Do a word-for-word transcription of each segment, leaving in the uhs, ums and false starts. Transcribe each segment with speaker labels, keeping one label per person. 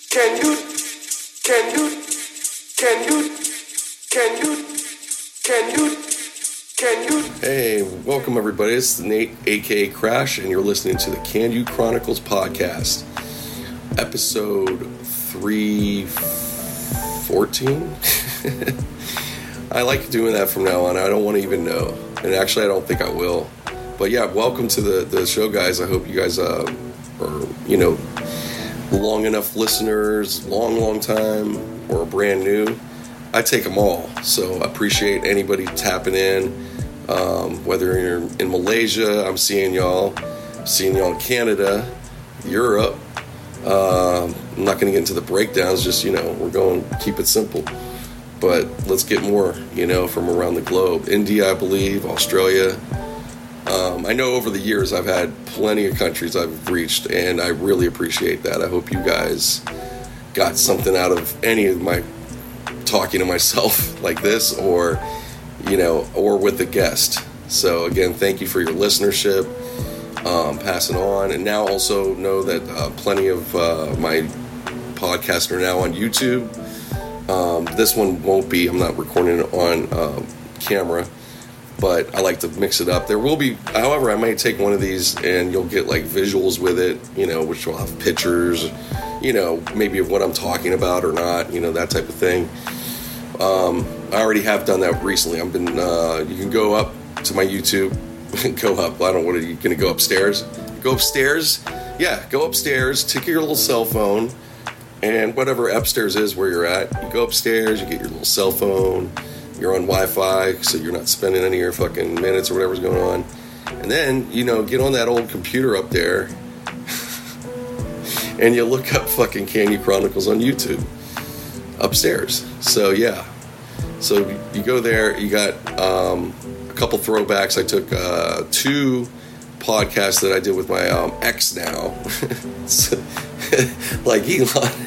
Speaker 1: Can you, can you, can you, can you, can you, can you? Hey, welcome everybody. It's Nate, aka Crash, and you're listening to the Can You Chronicles podcast, episode three fourteen. I like doing that from now on. I don't want to even know, and actually, I don't think I will. But yeah, welcome to the the show, guys. I hope you guys uh, are, you know, long enough listeners, long, long time, or brand new. I take them all. So I appreciate anybody tapping in. Um, whether you're in Malaysia, I'm seeing y'all. I'm seeing y'all in Canada, Europe. Um, I'm not going to get into the breakdowns. Just, you know, we're going to keep it simple. But let's get more, you know, from around the globe. India, I believe, Australia. Um, I know over the years I've had plenty of countries I've reached, and I really appreciate that. I hope you guys got something out of any of my talking to myself like this, or, you know, or with the guest. So again, thank you for your listenership, um, passing on. And now also know that uh, plenty of uh, my podcasts are now on YouTube. Um, this one won't be, I'm not recording it on uh, camera, but I like to mix it up. There will be, however, I might take one of these and you'll get like visuals with it, you know, which will have pictures, you know, maybe of what I'm talking about or not, you know, that type of thing. Um, I already have done that recently. I've been, uh, you can go up to my YouTube, go up, I don't know, what are you going to go upstairs? Go upstairs? Yeah, go upstairs, take your little cell phone, and whatever upstairs is where you're at, you go upstairs, you get your little cell phone, you're on Wi-Fi, so you're not spending any of your fucking minutes or whatever's going on. And then, you know, get on that old computer up there and you look up fucking Can You Chronicles on YouTube upstairs. So, yeah. So you go there, you got um, a couple throwbacks. I took uh, two podcasts that I did with my um, ex now. Like Elon.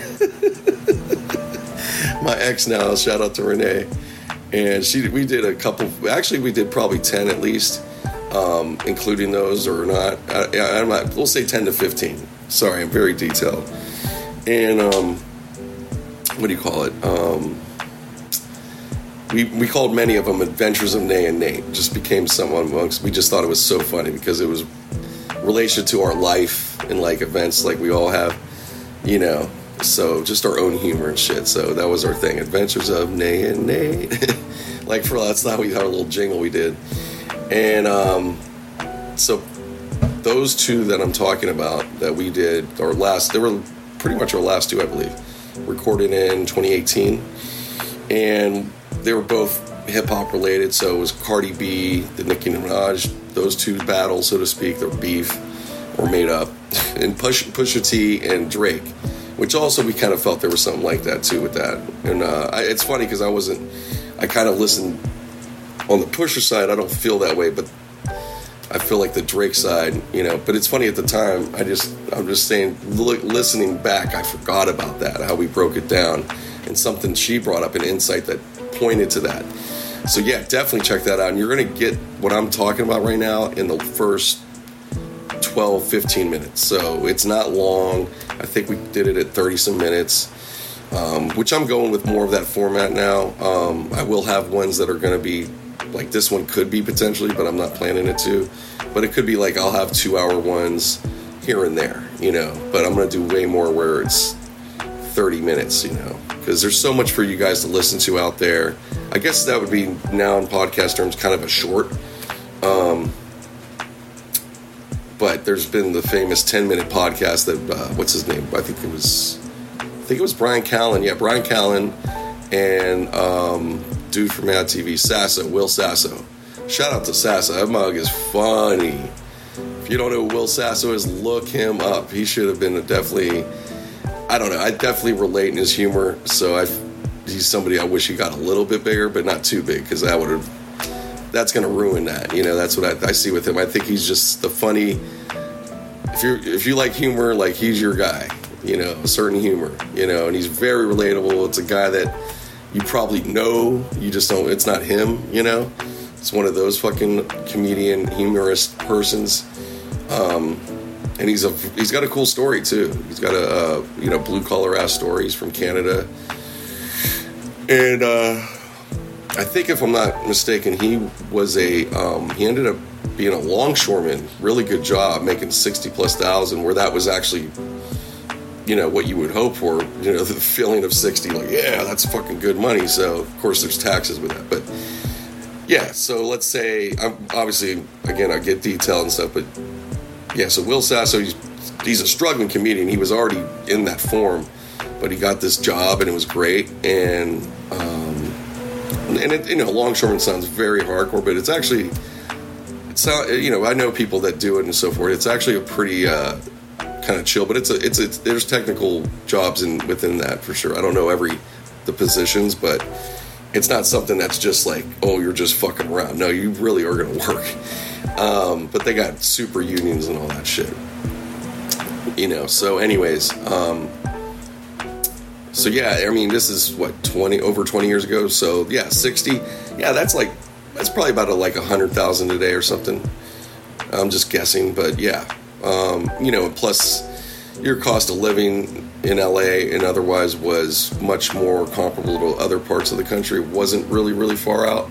Speaker 1: My ex now, shout out to Renee. And she, we did a couple, actually we did probably ten at least, um, including those or not. I, I'm not, we'll say ten to fifteen. Sorry, I'm very detailed. And, um, what do you call it? Um, we, we called many of them Adventures of Nay and Nate. Just became someone amongst, we just thought it was so funny because it was relation to our life and like events like we all have, you know. So just our own humor and shit. So that was our thing. Adventures of Nay and Nate. Like for that's how we our little jingle we did. And um, so those two that I'm talking about that we did our last, they were pretty much our last two, I believe, recorded in twenty eighteen, and they were both hip hop related. So it was Cardi B, the Nicki Minaj, those two battles, so to speak, their beef were made up, and Push, Pusha T and Drake. Which also we kind of felt there was something like that too with that. And uh, I, it's funny because I wasn't, I kind of listened on the Pusher side. I don't feel that way, but I feel like the Drake side, you know. But it's funny at the time. I just, I'm just saying, look, listening back, I forgot about that, how we broke it down, and something she brought up, an insight that pointed to that. So yeah, definitely check that out. And you're gonna get what I'm talking about right now in the first twelve, fifteen minutes. So it's not long. I think we did it at thirty some minutes, um, which I'm going with more of that format now. Um, I will have ones that are going to be like this one could be potentially, but I'm not planning it to. But it could be like I'll have two hour ones here and there, you know, but I'm going to do way more where it's thirty minutes, you know, because there's so much for you guys to listen to out there. I guess that would be now in podcast terms kind of a short. Um, But there's been the famous ten minute podcast that, uh, what's his name? I think it was, I think it was Brian Callen. Yeah, Brian Callen and um, dude from Mad T V, Sasso, Will Sasso. Shout out to Sasso. That mug is funny. If you don't know who Will Sasso is, look him up. He should have been a definitely, I don't know, I definitely relate in his humor. So I, he's somebody I wish he got a little bit bigger, but not too big, because that would have, that's going to ruin that. You know, that's what I, I see with him. I think he's just the funny, if you if you like humor, like he's your guy, you know, a certain humor, you know, and he's very relatable. It's a guy that you probably know, you just don't, it's not him, you know. It's one of those fucking comedian, humorist persons. Um, and he's a he's got a cool story too. He's got a uh, you know blue collar ass stories from Canada, and uh, I think if I'm not mistaken, he was a um, he ended up being a longshoreman. Really good job, making sixty plus thousand, where that was actually, you know, what you would hope for. You know, the feeling of sixty, like, yeah, that's fucking good money. So of course there's taxes with that, but yeah. So let's say, I'm obviously, again, I get detail and stuff, but yeah. So Will Sasso, he's he's a struggling comedian. He was already in that form, but he got this job and it was great. And um, and it, you know, longshoreman sounds very hardcore, but it's actually. It's not, you know, I know people that do it and so forth. It's actually a pretty uh, kind of chill, but it's a, it's a, there's technical jobs in within that for sure. I don't know every the positions, but it's not something that's just like, oh, you're just fucking around. No, you really are going to work. Um, but they got super unions and all that shit, you know. So, anyways, um, so yeah, I mean, this is what twenty over twenty years ago. So yeah, sixty. Yeah, that's like. That's probably about a, like a hundred thousand a day or something. I'm just guessing, but yeah, um, you know. Plus, your cost of living in L A and otherwise was much more comparable to other parts of the country. It wasn't really, really far out,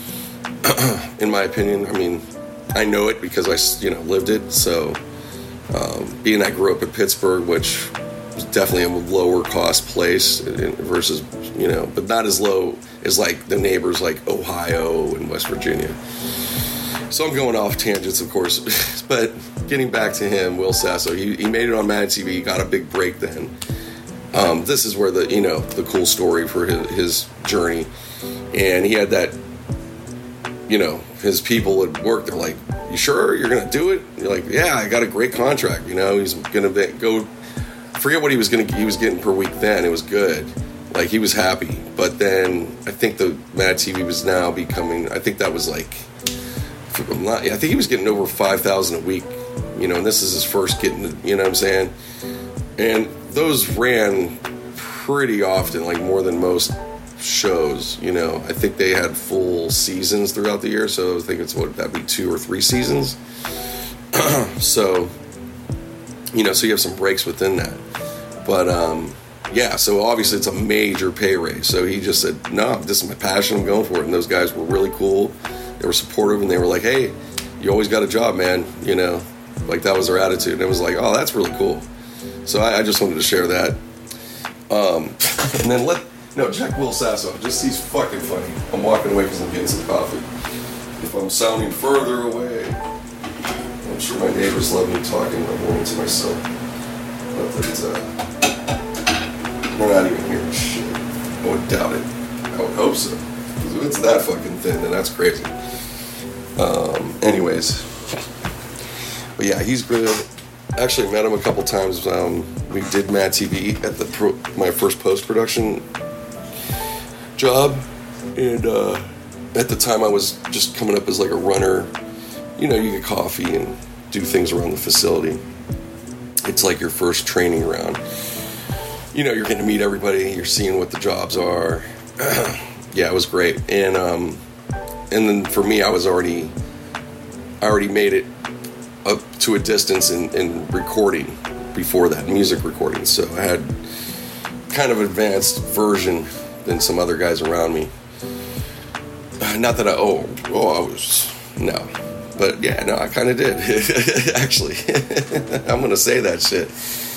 Speaker 1: in my opinion. I mean, I know it because I, you know, lived it. So, um, being I grew up in Pittsburgh, which was definitely a lower cost place versus, you know, but not as low as like the neighbors like Ohio and West Virginia. So I'm going off tangents, of course, but getting back to him, Will Sasso, he, he made it on Mad T V. He got a big break then. Um, this is where the, you know, the cool story for his, his journey. And he had that, you know, his people at work, they're like, you sure you're going to do it? You're like, yeah, I got a great contract. You know, he's going to go, forget what he was going to, he was getting per week then. It was good. Like, he was happy. But then I think the Mad T V was now becoming, I think that was like, I'm not, I think he was getting over five thousand a week, you know, and this is his first getting, you know what I'm saying? And those ran pretty often, like more than most shows, you know. I think they had full seasons throughout the year, so I think it's, what, that'd be two or three seasons. So, you know, so you have some breaks within that. But, um, yeah, so obviously it's a major pay raise. So he just said, no, this is my passion, I'm going for it. And those guys were really cool. They were supportive, and they were like, hey, you always got a job, man. You know, like, that was their attitude. And it was like, oh, that's really cool. So I, I just wanted to share that. Um, and then let, no, check Will Sasso. Just, he's fucking funny. I'm walking away because I'm getting some coffee. If I'm sounding further away, I'm sure my neighbors love me talking. I'm going to myself. But that, uh, we're not even hearing shit. I would doubt it. I would hope so. Because if it's that fucking thin, then that's crazy. Um, anyways. But yeah, he's good. Actually met him a couple times. Um, we did Mad T V at the pro- my first post-production job. And uh, at the time I was just coming up as like a runner. You know, you get coffee and do things around the facility. It's like your first training round. You know, you're getting to meet everybody. You're seeing what the jobs are. Yeah, it was great. And um, and then for me, I was already, I already made it up to a distance in, in recording before that, music recording. So I had kind of advanced version than some other guys around me. Not that I, oh, oh, I was, no. But yeah, no, I kind of did, actually. I'm going to say that shit.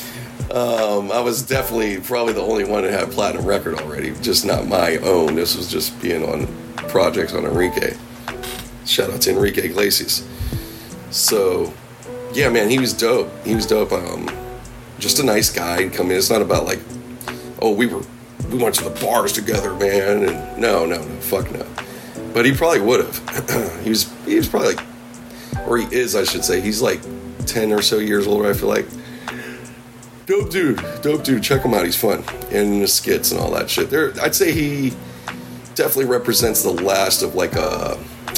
Speaker 1: Um, I was definitely probably the only one that had a platinum record already, just not my own. This was just being on projects on Enrique. Shout out to Enrique Iglesias. So, yeah, man, he was dope. He was dope. Um, just a nice guy. He'd come in. It's not about like, oh, we were, we went to the bars together, man. And no, no, no, fuck no. But he probably would have. he was, he was probably like, or he is, I should say. He's like ten or so years older, I feel like. Dope dude, dope dude. Check him out. He's fun, and the skits and all that shit. There, I'd say he definitely represents the last of like a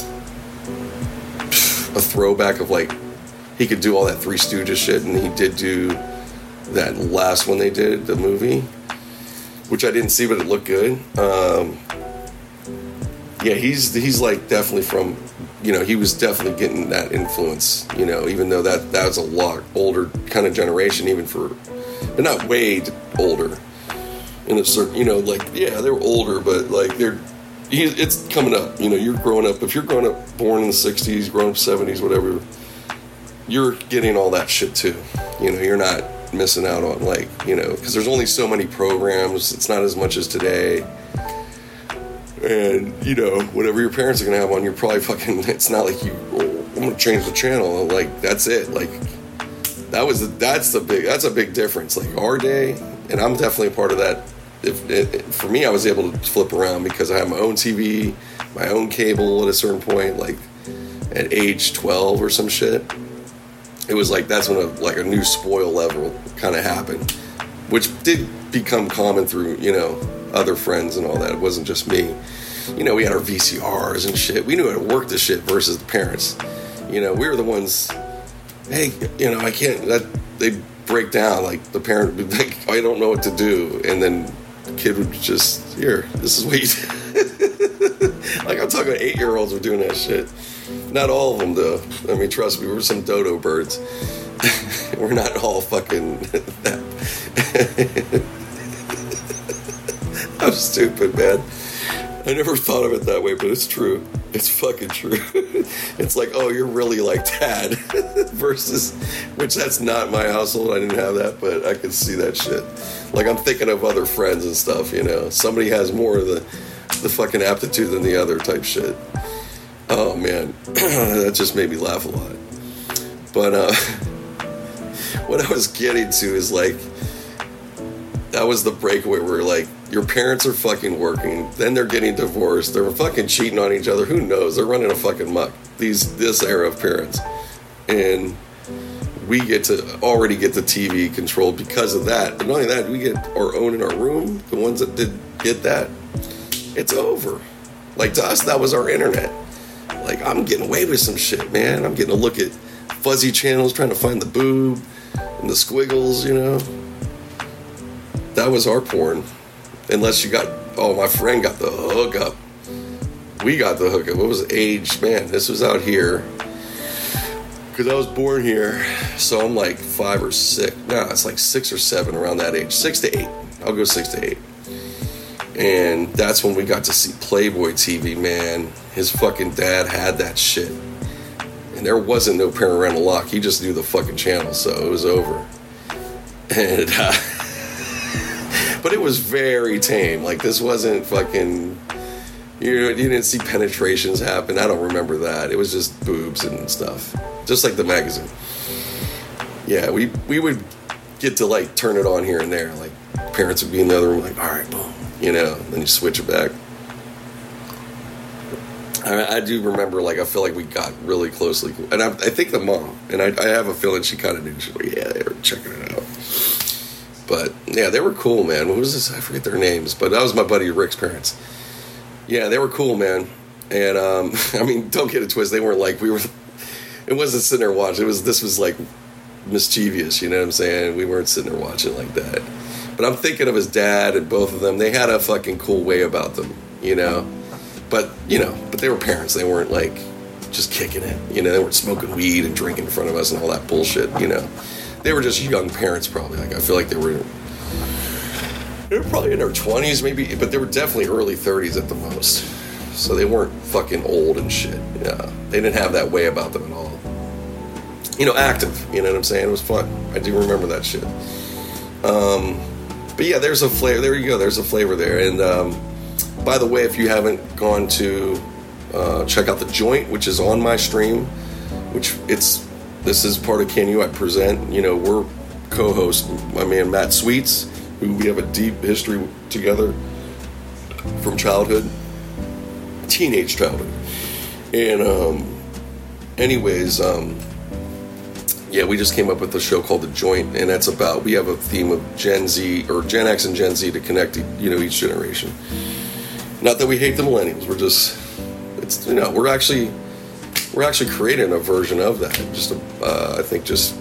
Speaker 1: a throwback of like he could do all that Three Stooges shit, and he did do that last one they did, the movie, which I didn't see, but it looked good. Um, yeah, he's he's like definitely from you know, he was definitely getting that influence, you know, even though that, that was a lot older kind of generation, even for, but not way older. In a certain, you know, like, yeah, they were older, but, like, they're, he, it's coming up, you know, you're growing up, if you're growing up, born in the sixties, growing up seventies, whatever, you're getting all that shit, too. You know, you're not missing out on, like, you know, because there's only so many programs, it's not as much as today, and, you know, whatever your parents are going to have on, you're probably fucking, it's not like you, oh, I'm going to change the channel, like, that's it, like, that was, the, that's the big, that's a big difference, like, our day, and I'm definitely a part of that. If, it, for me, I was able to flip around because I had my own T V, my own cable at a certain point, like at age twelve or some shit. It was like, that's when a, like a new spoil level kind of happened, which did become common through, you know, other friends and all that. It wasn't just me. You know, we had our V C Rs and shit. We knew how to work the shit versus the parents. You know, we were the ones, hey, you know, I can't, that, they'd break down, like the parent would be like, I don't know what to do. And then the kid would just, here, this is what you do. Like, I'm talking about eight-year-olds were doing that shit. Not all of them, though. I mean, trust me, we were some dodo birds. We're not all fucking that. I'm stupid, man. I never thought of it that way, but it's true. It's fucking true. It's like, oh, you're really like dad versus, which that's not my household. I didn't have that, but I could see that shit. Like, I'm thinking of other friends and stuff, you know. Somebody has more of the, the fucking aptitude than the other type shit. Oh, man. That just made me laugh a lot. But uh, what I was getting to is, like, that was the breakaway where, like, your parents are fucking working, then they're getting divorced, they're fucking cheating on each other, who knows, they're running a fucking muck, these this era of parents, and we get to already get the T V controlled because of that. But not only that, we get our own in our room, the ones that did get that, it's over. Like, to us, that was our internet. Like, I'm getting away with some shit, man. I'm getting to look at fuzzy channels, trying to find the boob and the squiggles, you know. That was our porn. Unless you got, oh, my friend got the hookup. We got the hookup. What was the age? Man, this was out here. Because I was born here. So I'm like five or six. No, it's like six or seven around that age. Six to eight. I'll go six to eight. And that's when we got to see Playboy T V, man. His fucking dad had that shit. And there wasn't no parental lock. He just knew the fucking channel, so it was over. And, uh... But it was very tame. Like, this wasn't fucking, you know, you didn't see penetrations happen. I don't remember that. It was just boobs and stuff. Just like the magazine. Yeah, we we would get to, like, turn it on here and there. Like, parents would be in the other room, like, all right, boom. You know, then you switch it back. I, I do remember, like, I feel like we got really closely. And I, I think the mom, and I, I have a feeling she kind of knew. She's like, yeah, they were checking it out. But, yeah, they were cool, man. What was this? I forget their names. But that was my buddy Rick's parents. Yeah, they were cool, man. And, um, I mean, don't get it twisted. They weren't like, we were, it wasn't sitting there watching. It was, this was, like, mischievous, you know what I'm saying? We weren't sitting there watching like that. But I'm thinking of his dad and both of them. They had a fucking cool way about them, you know? But, you know, but they were parents. They weren't, like, just kicking it. You know, they weren't smoking weed and drinking in front of us and all that bullshit, you know? They were just young parents, probably. Like, I feel like they were, they were probably in their twenties, maybe, but they were definitely early thirties at the most. So they weren't fucking old and shit. Yeah, they didn't have that way about them at all. You know, active. You know what I'm saying? It was fun. I do remember that shit. Um, but yeah, there's a flavor. There you go. There's a flavor there. And um, by the way, if you haven't gone to uh, check out The Joint, which is on my stream, which it's. This is part of Can You I Present. You know, we're co-hosts, my man Matt Sweets, who we have a deep history together from childhood, teenage childhood. And um, anyways, um, yeah, we just came up with a show called The Joint, and that's about, we have a theme of Gen Z, or Gen X and Gen Z to connect, you know, each generation. Not that we hate the millennials, we're just, it's, you know, we're actually... We're actually creating a version of that. Just, a, uh, I think, just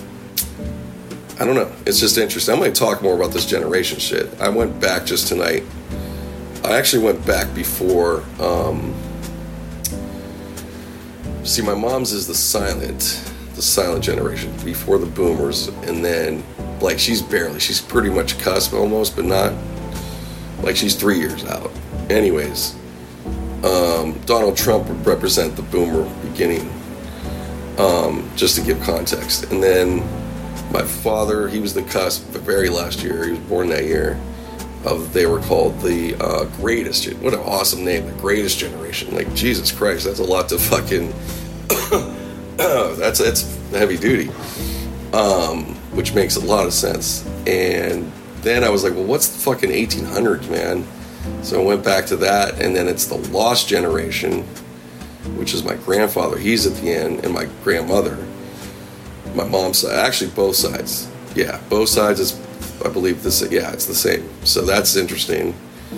Speaker 1: I don't know. It's just interesting. I'm going to talk more about this generation shit. I went back just tonight. I actually went back before. Um, see, my mom's is the silent, the silent generation before the boomers, and then like she's barely, she's pretty much cusp almost, but not like she's three years out. Anyways, um, Donald Trump would represent the boomer beginning, um, just to give context. And then my father, he was the cusp the very last year. He was born that year. Of they were called the uh, greatest. What an awesome name, the greatest generation. Like Jesus Christ, that's a lot to fucking. that's that's heavy duty, um, which makes a lot of sense. And then I was like, well, what's the fucking eighteen hundreds, man? So I went back to that, and then it's the lost generation, which is my grandfather. He's at the end, and my grandmother, my mom's side, actually both sides. Yeah, both sides is. I believe this, yeah, it's the same. So that's interesting.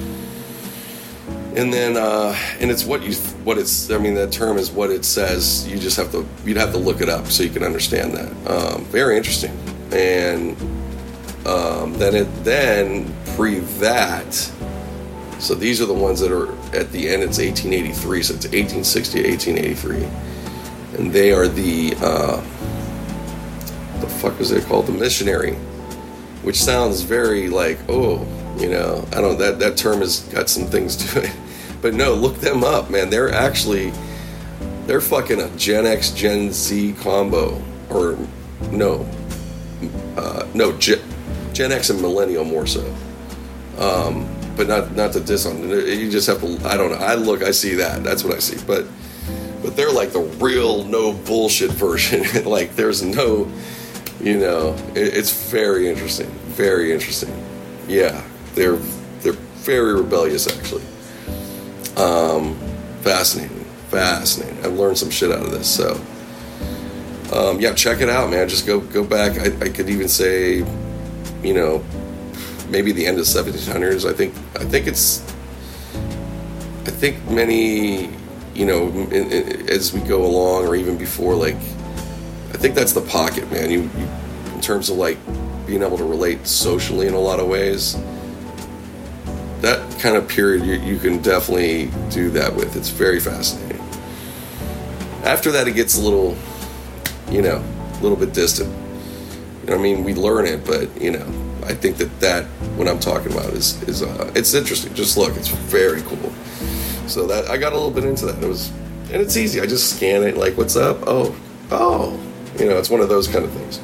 Speaker 1: And then, uh, and it's what you, what it's, I mean, that term is what it says. You just have to, you'd have to look it up so you can understand that. Um, very interesting. And um, then it, then pre that, so these are the ones that are at the end, it's eighteen eighty-three. So it's eighteen sixty to eighteen eighty-three. And they are the, uh, the fuck was it called? The missionary. Which sounds very like, oh, you know, I don't, that, that term has got some things to it. But no, look them up, man. They're actually, they're fucking a Gen X, Gen Z combo. Or, no, uh, no, Gen, Gen X and Millennial more so. Um, but not not to diss on it. You just have to, I don't know. I look, I see that. That's what I see. But, but they're like the real no bullshit version. Like there's no... You know, it, it's very interesting, very interesting. Yeah, they're they're very rebellious, actually. Um, fascinating, fascinating. I've learned some shit out of this. So, um, yeah, check it out, man. Just go go back. I, I could even say, you know, maybe the end of seventeen hundreds. I think I think it's. I think many, you know, in, in, as we go along, or even before, like. I think that's the pocket, man. You, you, in terms of like being able to relate socially in a lot of ways, that kind of period you, you can definitely do that with. It's very fascinating. After that, it gets a little, you know, a little bit distant. You know what I mean? We learn it, but you know, I think that that what I'm talking about is is uh, it's interesting. Just look, it's very cool. So that I got a little bit into that. It was, and it's easy. I just scan it, like, what's up? Oh, oh. You know, it's one of those kind of things.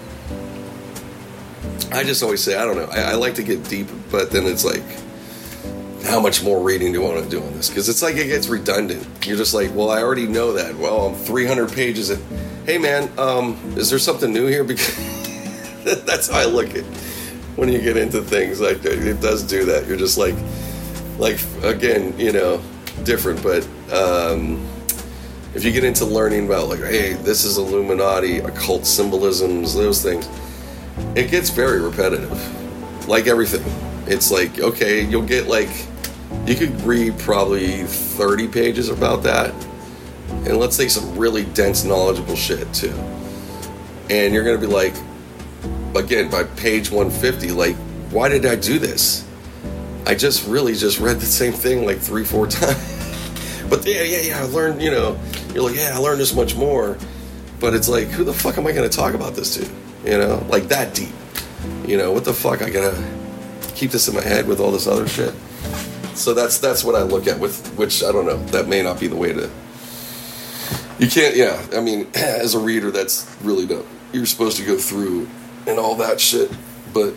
Speaker 1: I just always say, I don't know, I, I like to get deep, but then it's like, how much more reading do I want to do on this? Because it's like it gets redundant. You're just like, well, I already know that. Well, I'm three hundred pages in. Hey, man, um, is there something new here? Because that's how I look at when you get into things. Like, it does do that. You're just like, like again, you know, different, but... Um, if you get into learning about, like, hey, this is Illuminati, occult symbolisms, those things, it gets very repetitive. Like everything. It's like, okay, you'll get, like, you could read probably thirty pages about that. And let's say some really dense, knowledgeable shit, too. And you're going to be like, again, by page one fifty, like, why did I do this? I just really just read the same thing, like, three, four times. But yeah, yeah, yeah, I learned, you know, you're like, yeah, I learned this much more. But it's like, who the fuck am I going to talk about this to? You know, like that deep. You know, what the fuck? I got to keep this in my head with all this other shit. So that's that's what I look at with, which, I don't know, that may not be the way to, you can't, yeah, I mean, as a reader, that's really dope. You're supposed to go through and all that shit. But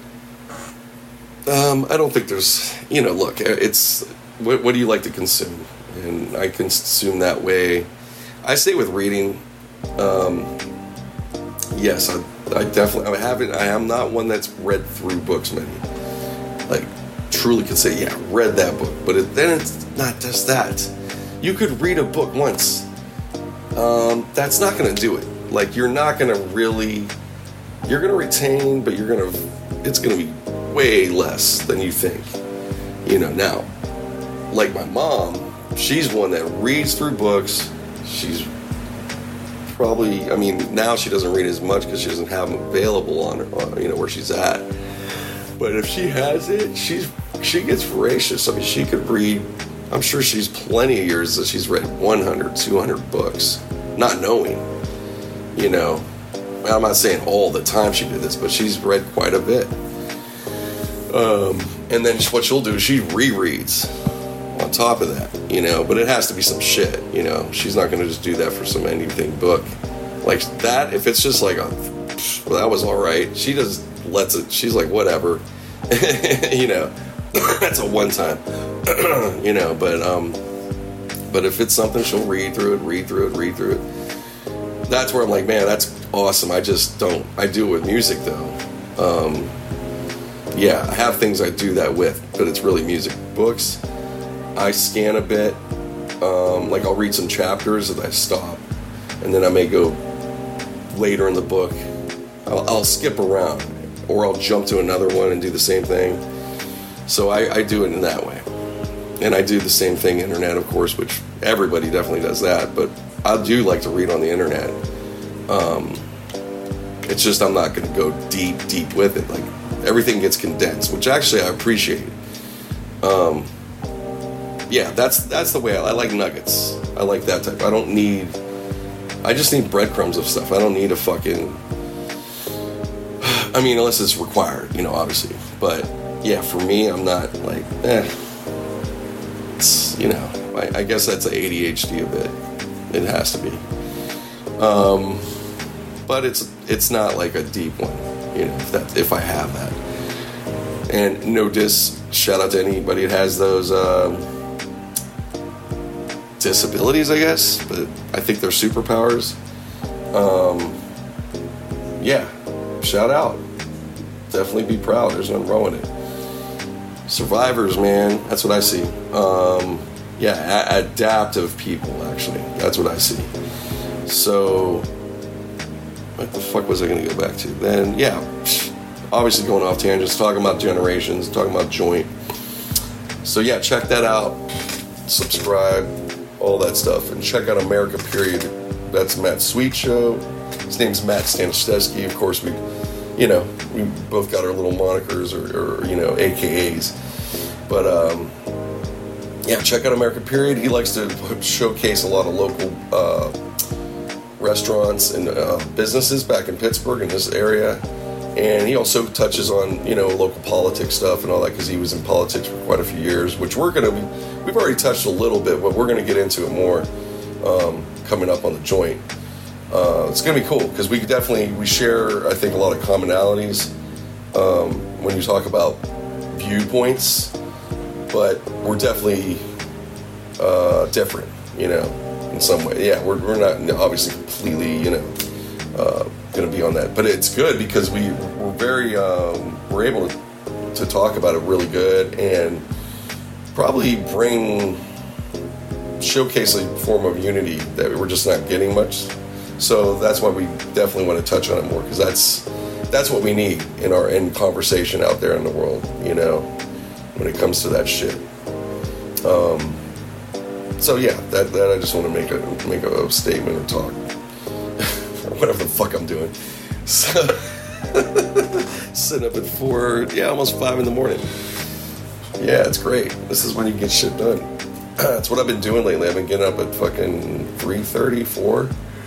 Speaker 1: um, I don't think there's, you know, look, it's, what, what do you like to consume? And I consume that way. I say with reading, um, yes, I, I definitely, I haven't, I am not one that's read through books many. Like, truly could say, yeah, read that book. But it, then it's not just that. You could read a book once. Um, that's not going to do it. Like, you're not going to really, you're going to retain, but you're going to, it's going to be way less than you think. You know, now, like my mom, she's one that reads through books. She's probably, I mean, now she doesn't read as much because she doesn't have them available on her, you know, where she's at. But if she has it, she's she gets voracious. I mean, she could read, I'm sure she's plenty of years that she's read one hundred, two hundred books. not knowing, you know. I'm not saying all the time she did this, but she's read quite a bit. Um, and then what she'll do is she rereads on top of that, you know, but it has to be some shit, you know. She's not going to just do that for some anything book. Like that, if it's just like, a, well, that was all right, she just lets it, she's like, whatever, you know, that's a one time, you know, but, um, but if it's something, she'll read through it, read through it, read through it. That's where I'm like, man, that's awesome. I just don't, I do it with music though. Um, yeah, I have things I do that with, but it's really music. Books, I scan a bit, um, like I'll read some chapters and I stop, and then I may go later in the book. I'll, I'll skip around, or I'll jump to another one and do the same thing. So I, I do it in that way. And I do the same thing internet, of course, which everybody definitely does that, but I do like to read on the internet. Um, it's just I'm not going to go deep, deep with it. Like, everything gets condensed, which actually I appreciate. Um, yeah, that's that's the way I, I like nuggets. I like that type. I don't need, I just need breadcrumbs of stuff. I don't need a fucking, I mean, unless it's required, you know, obviously. But yeah, for me, I'm not like, eh. It's, you know, I, I guess that's an A D H D a bit. It has to be. Um, but it's it's not like a deep one, you know, if that if I have that. And no diss, shout out to anybody that has those um, disabilities, I guess, but I think they're superpowers. Um, yeah, shout out. Definitely be proud. There's nothing wrong with it. Survivors, man, that's what I see. Um, yeah, a- adaptive people, actually. That's what I see. So, what the fuck was I going to go back to? Then, yeah, obviously going off tangents, talking about generations, talking about joint. So, yeah, check that out. Subscribe, all that stuff. And check out America Period. That's Matt Sweet Show. His name's Matt Staniszewski. Of course, we, you know, we both got our little monikers or, or you know, A K As. But, um, yeah, check out America Period. He likes to showcase a lot of local uh, restaurants and uh, businesses back in Pittsburgh in this area. And he also touches on, you know, local politics stuff and all that, because he was in politics for quite a few years, which we're going to, we've already touched a little bit, but we're going to get into it more um, coming up on the joint. Uh, it's going to be cool, because we definitely, we share, I think, a lot of commonalities um, when you talk about viewpoints, but we're definitely uh, different, you know, in some way. Yeah, we're, we're not obviously completely, you know, uh, going to be on that, but it's good because we, we're very, um, we're able to, to talk about it really good and probably bring, showcase a form of unity that we're just not getting much. So that's why we definitely want to touch on it more, because that's that's what we need in our in conversation out there in the world, you know, when it comes to that shit. Um, so yeah, that, that I just want to make a make a statement or talk, or whatever the fuck I'm doing. So sitting up at four, yeah, almost five in the morning. Yeah, it's great. This is when you get shit done. That's what I've been doing lately. I've been getting up at fucking three thirty, four.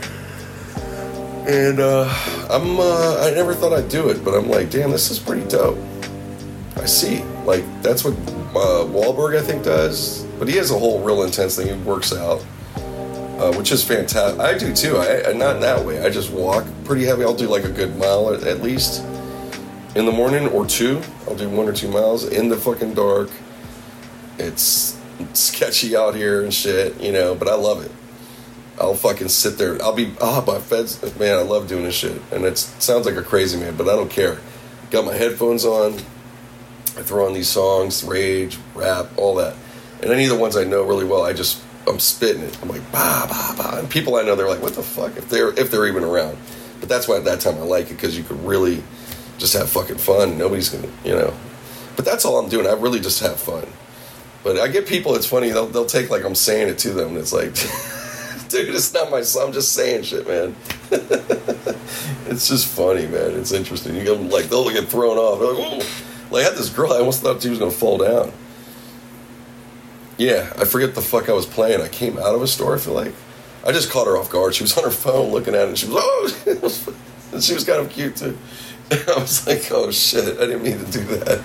Speaker 1: And uh, I'm, uh, I never thought I'd do it, but I'm like, damn, this is pretty dope. I see. Like, that's what uh, Wahlberg, I think, does. But he has a whole real intense thing. He works out, uh, which is fantastic. I do, too. I, I Not in that way. I just walk pretty heavy. I'll do, like, a good mile at, at least in the morning, or two. I'll do one or two miles in the fucking dark. It's sketchy out here and shit, you know, but I love it. I'll fucking sit there. I'll be, oh, my feds, man, I love doing this shit. And it sounds like a crazy man, but I don't care. Got my headphones on. I throw on these songs, rage, rap, all that. And any of the ones I know really well, I just, I'm spitting it. I'm like, bah, bah, bah. And people I know, they're like, what the fuck? If they're, if they're even around. But that's why at that time I like it, because you could really just have fucking fun. Nobody's going to, you know. But that's all I'm doing. I really just have fun. But I get people, it's funny, they'll, they'll take like I'm saying it to them. And it's like... Dude, it's not my son. I'm just saying shit, man. It's just funny, man. It's interesting. You get like, they'll get thrown off. They're like, whoa. Like, I had this girl, I almost thought she was going to fall down. Yeah, I forget the fuck I was playing. I came out of a store, I feel like. I just caught her off guard. She was on her phone looking at it, and she was, oh, and she was kind of cute too. And I was like, oh shit, I didn't mean to do that.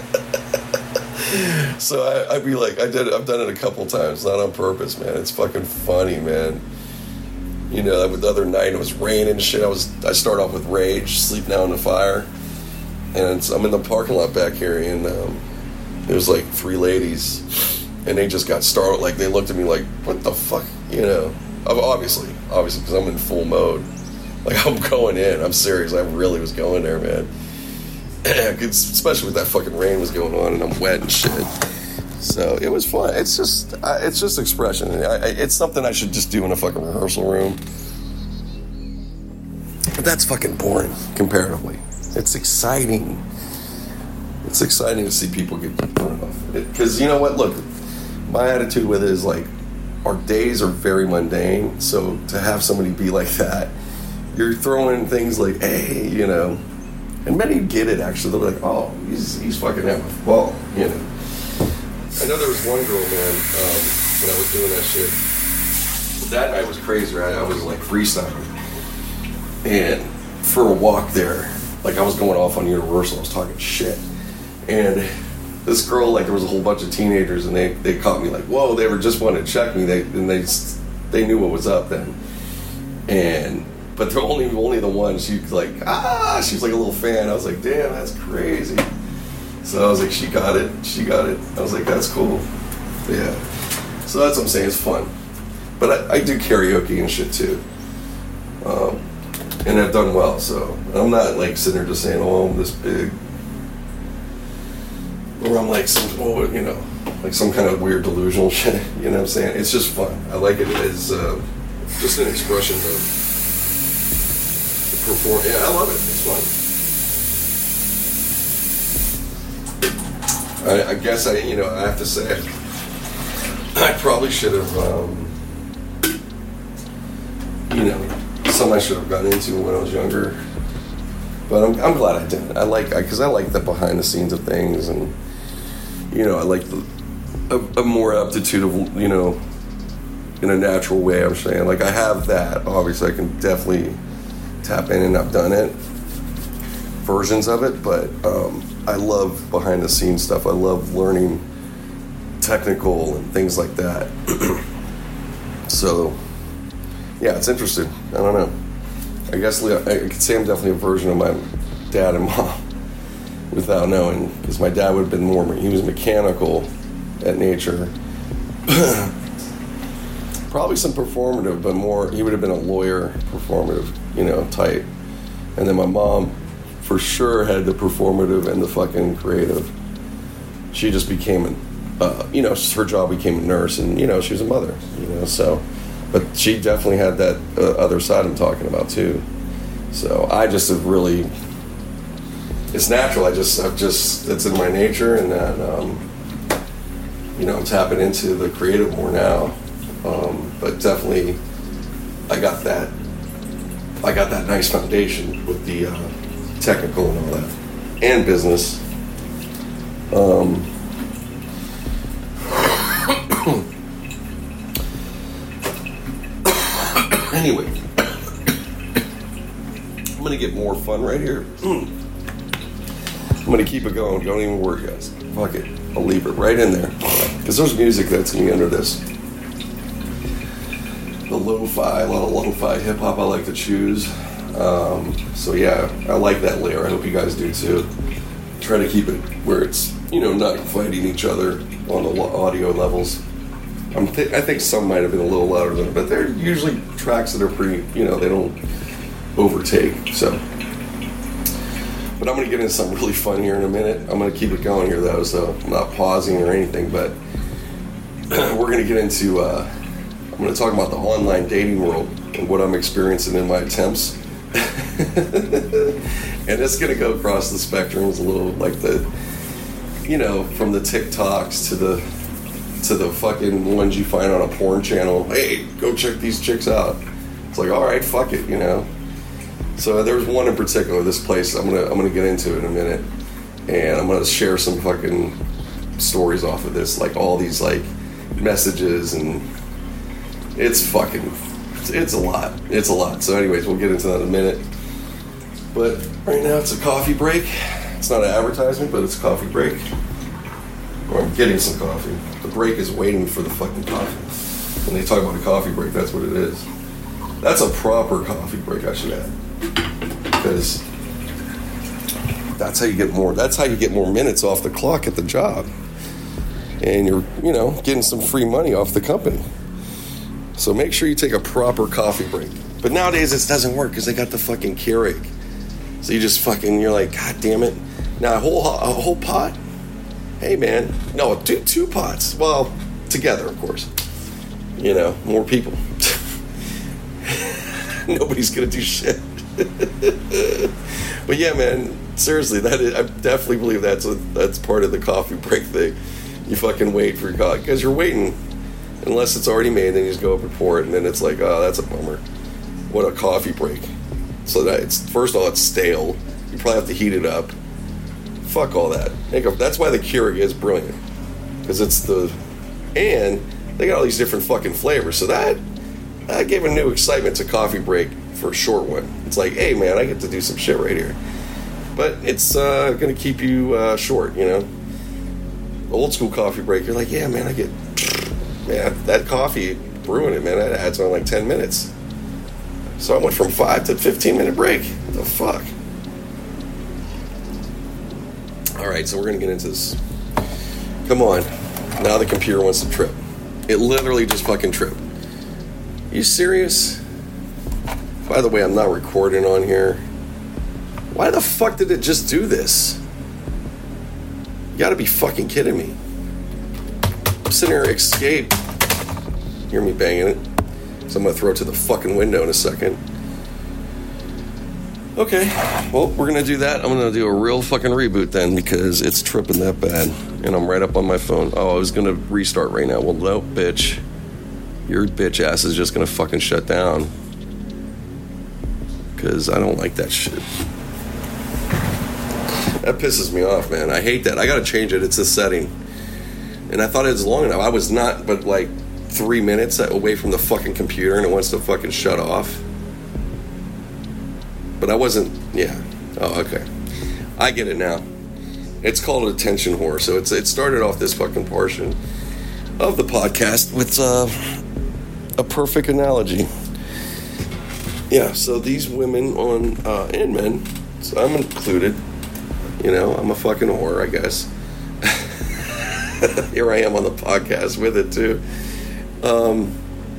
Speaker 1: So I, I'd be like, I did, I've done it a couple times, not on purpose, man. It's fucking funny, man. You know, the other night it was raining and shit. I was, I start off with rage, sleep now in the fire, and it's, I'm in the parking lot back here, and um, it was like three ladies, and they just got startled. Like they looked at me like, what the fuck, you know? Obviously, obviously, because I'm in full mode. Like I'm going in. I'm serious. I really was going there, man. Especially with that fucking rain was going on, and I'm wet and shit. So it was fun. It's just, uh, it's just expression. I, I, it's something I should just do in a fucking rehearsal room. But that's fucking boring comparatively. It's exciting. It's exciting to see people get thrown off. Because you know what? Look, my attitude with it is like, our days are very mundane. So to have somebody be like that, you're throwing in things like, hey, you know. And many get it, actually. They're like, oh, he's he's fucking having a ball, you know. I know there was one girl, man, um, when I was doing that shit. That night was crazy, right? I was like freestyling. And for a walk there, like I was going off on Universal, I was talking shit. And this girl, like there was a whole bunch of teenagers, and they, they caught me like, whoa, they were just wanting to check me. They and they they knew what was up then. And but the only only the one, she was like, ah, she was like a little fan. I was like, damn, that's crazy. So I was like, she got it, she got it. I was like, that's cool. Yeah. So that's what I'm saying, it's fun. But I, I do karaoke and shit too. Um, and I've done well, so I'm not like sitting there just saying, oh, I'm this big. Or I'm like some, oh, you know, like some kind of weird delusional shit. You know what I'm saying? It's just fun. I like it as uh, just an expression of perform. Yeah, I love it. It's fun. I, I guess I, you know, I have to say, I probably should have, um, you know, something I should have gotten into when I was younger. But I'm, I'm glad I didn't. I like, because I, I like the behind the scenes of things, and you know, I like the, a, a more aptitude of, you know, in a natural way. I'm saying, like I have that. Obviously, I can definitely tap in, and I've done it, versions of it, but um, I love behind the scenes stuff. I love learning technical and things like that. So yeah, it's interesting. I don't know, I guess I could say I'm definitely a version of my dad and mom without knowing, because my dad would have been more, he was mechanical at nature. Probably some performative, but more, he would have been a lawyer, performative, you know, type. And then my mom, for sure, had the performative and the fucking creative. She just became, an, uh, you know, her job became a nurse, and, you know, she was a mother, you know, so. But she definitely had that uh, other side I'm talking about, too. So I just have really, it's natural. I just, I've just, it's in my nature, and that, um, you know, I'm tapping into the creative more now. Um, but definitely, I got that. I got that nice foundation with the uh, technical and all that, and business. Um, anyway, I'm gonna get more fun right here. I'm gonna keep it going. Don't even worry, guys. Fuck it. I'll leave it right in there, because there's music that's gonna be under this. The lo-fi, a lot of lo-fi hip-hop I like to choose. Um, so yeah, I like that layer. I hope you guys do too. Try to keep it where it's, you know, not fighting each other on the audio levels. I'm th- I think some might have been a little louder than it, but they're usually tracks that are pretty, you know, they don't overtake, so. But I'm going to get into something really fun here in a minute. I'm going to keep it going here though, so I'm not pausing or anything, but we're going to get into, uh, I'm going to talk about the online dating world and what I'm experiencing in my attempts. And it's going to go across the spectrums a little, like the, you know, from the TikToks to the to the fucking ones you find on a porn channel. Hey, go check these chicks out. It's like, all right, fuck it, you know. So there's one in particular, this place I'm gonna I'm gonna get into in a minute, and I'm gonna share some fucking stories off of this, like all these like messages, and it's fucking it's a lot. It's a lot. So anyways, we'll get into that in a minute. But right now it's a coffee break. It's not an advertisement, but it's a coffee break. Or I'm getting some coffee. The break is waiting for the fucking coffee. When they talk about a coffee break, that's what it is. That's a proper coffee break, I should add. Because that's how you get more that's how you get more minutes off the clock at the job. And you're, you know, getting some free money off the company. So make sure you take a proper coffee break. But nowadays this doesn't work because they got the fucking Keurig. So you just fucking, you're like, God damn it. Now a whole a whole pot? Hey man, no, two two pots. Well, together of course. You know, more people. Nobody's gonna do shit. But yeah, man, seriously, that is, I definitely believe that's a, that's part of the coffee break thing. You fucking wait for your coffee because you're waiting. Unless it's already made, then you just go up and pour it, and then it's like, oh, that's a bummer. What a coffee break. So that it's, first of all, it's stale. You probably have to heat it up. Fuck all that. That's why the Keurig is brilliant. Because it's the... And they got all these different fucking flavors. So that, that gave a new excitement to coffee break for a short one. It's like, hey, man, I get to do some shit right here. But it's uh, going to keep you uh, short, you know? Old school coffee break, you're like, yeah, man, I get... Man, that coffee, brewing it, man, that adds on like ten minutes. So I went from five to fifteen minute break. What the fuck? Alright, so we're going to get into this. Come on. Now the computer wants to trip. It literally just fucking tripped. You serious? By the way, I'm not recording on here. Why the fuck did it just do this? You gotta be fucking kidding me. I'm sitting here, escape. Hear me banging it. So I'm gonna throw it to the fucking window in a second. Okay, well, we're gonna do that. I'm gonna do a real fucking reboot then because it's tripping that bad. And I'm right up on my phone. Oh, I was gonna restart right now. Well, no, bitch. Your bitch ass is just gonna fucking shut down. Because I don't like that shit. That pisses me off, man. I hate that. I gotta change it. It's a setting. And I thought it was long enough. I was not, but like three minutes away from the fucking computer and it wants to fucking shut off. But I wasn't, yeah. Oh, okay. I get it now. It's called attention whore. So it's it started off this fucking portion of the podcast with uh, a perfect analogy. Yeah, so these women on, uh, and men, so I'm included. You know, I'm a fucking whore, I guess. Here I am on the podcast with it, too. Um,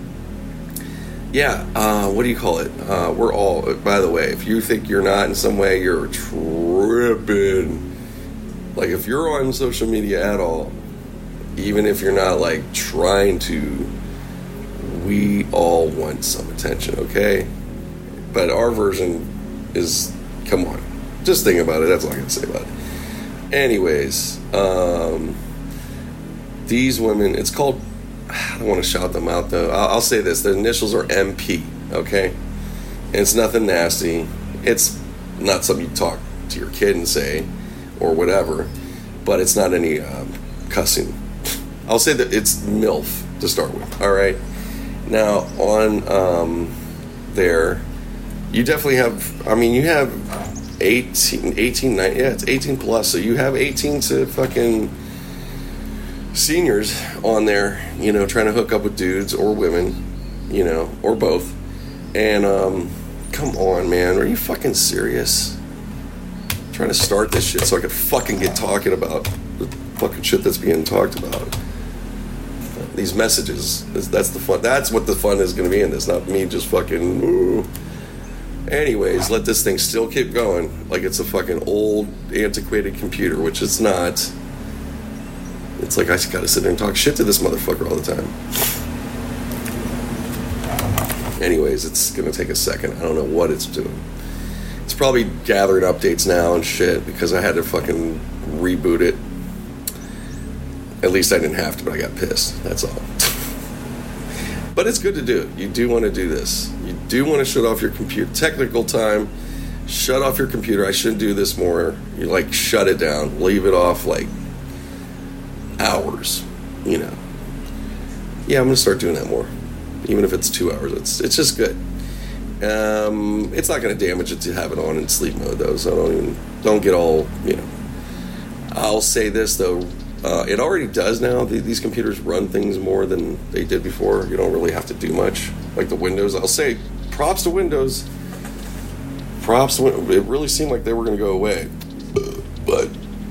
Speaker 1: yeah, uh, what do you call it? Uh, we're all, by the way, if you think you're not in some way, you're tripping. Like, if you're on social media at all, even if you're not, like, trying to, we all want some attention, okay? But our version is, come on. Just think about it. That's all I can say about it. Anyways, um, these women, it's called, I don't want to shout them out though. I'll, I'll say this. The initials are M P, okay? And it's nothing nasty. It's not something you talk to your kid and say or whatever, but it's not any um, cussing. I'll say that it's MILF to start with, all right? Now, on um, there, you definitely have, I mean, you have eighteen, eighteen, nineteen, yeah, it's eighteen plus, so you have eighteen to fucking seniors on there, you know, trying to hook up with dudes or women, you know, or both. And, um, come on, man, are you fucking serious? I'm trying to start this shit so I could fucking get talking about the fucking shit that's being talked about. These messages, that's the fun, that's what the fun is going to be in this, not me just fucking, ooh. Anyways, let this thing still keep going like it's a fucking old, antiquated computer, which it's not. It's like I just gotta sit there and talk shit to this motherfucker all the time. Anyways, it's gonna take a second. I don't know what it's doing. It's probably gathering updates now and shit because I had to fucking reboot it. At least I didn't have to, but I got pissed. That's all. But it's good to do. You do want to do this. You do want to shut off your computer. Technical time. Shut off your computer. I should do this more. You like shut it down. Leave it off like hours. You know. Yeah, I'm going to start doing that more. even if it's two hours. It's it's just good. Um, it's not going to damage it to have it on in sleep mode, though, so don't even, don't get all, you know. I'll say this, though. Uh, it already does now. The, these computers run things more than they did before. You don't really have to do much. Like the Windows, I'll say props to Windows. Props to Windows. It really seemed like they were going to go away. But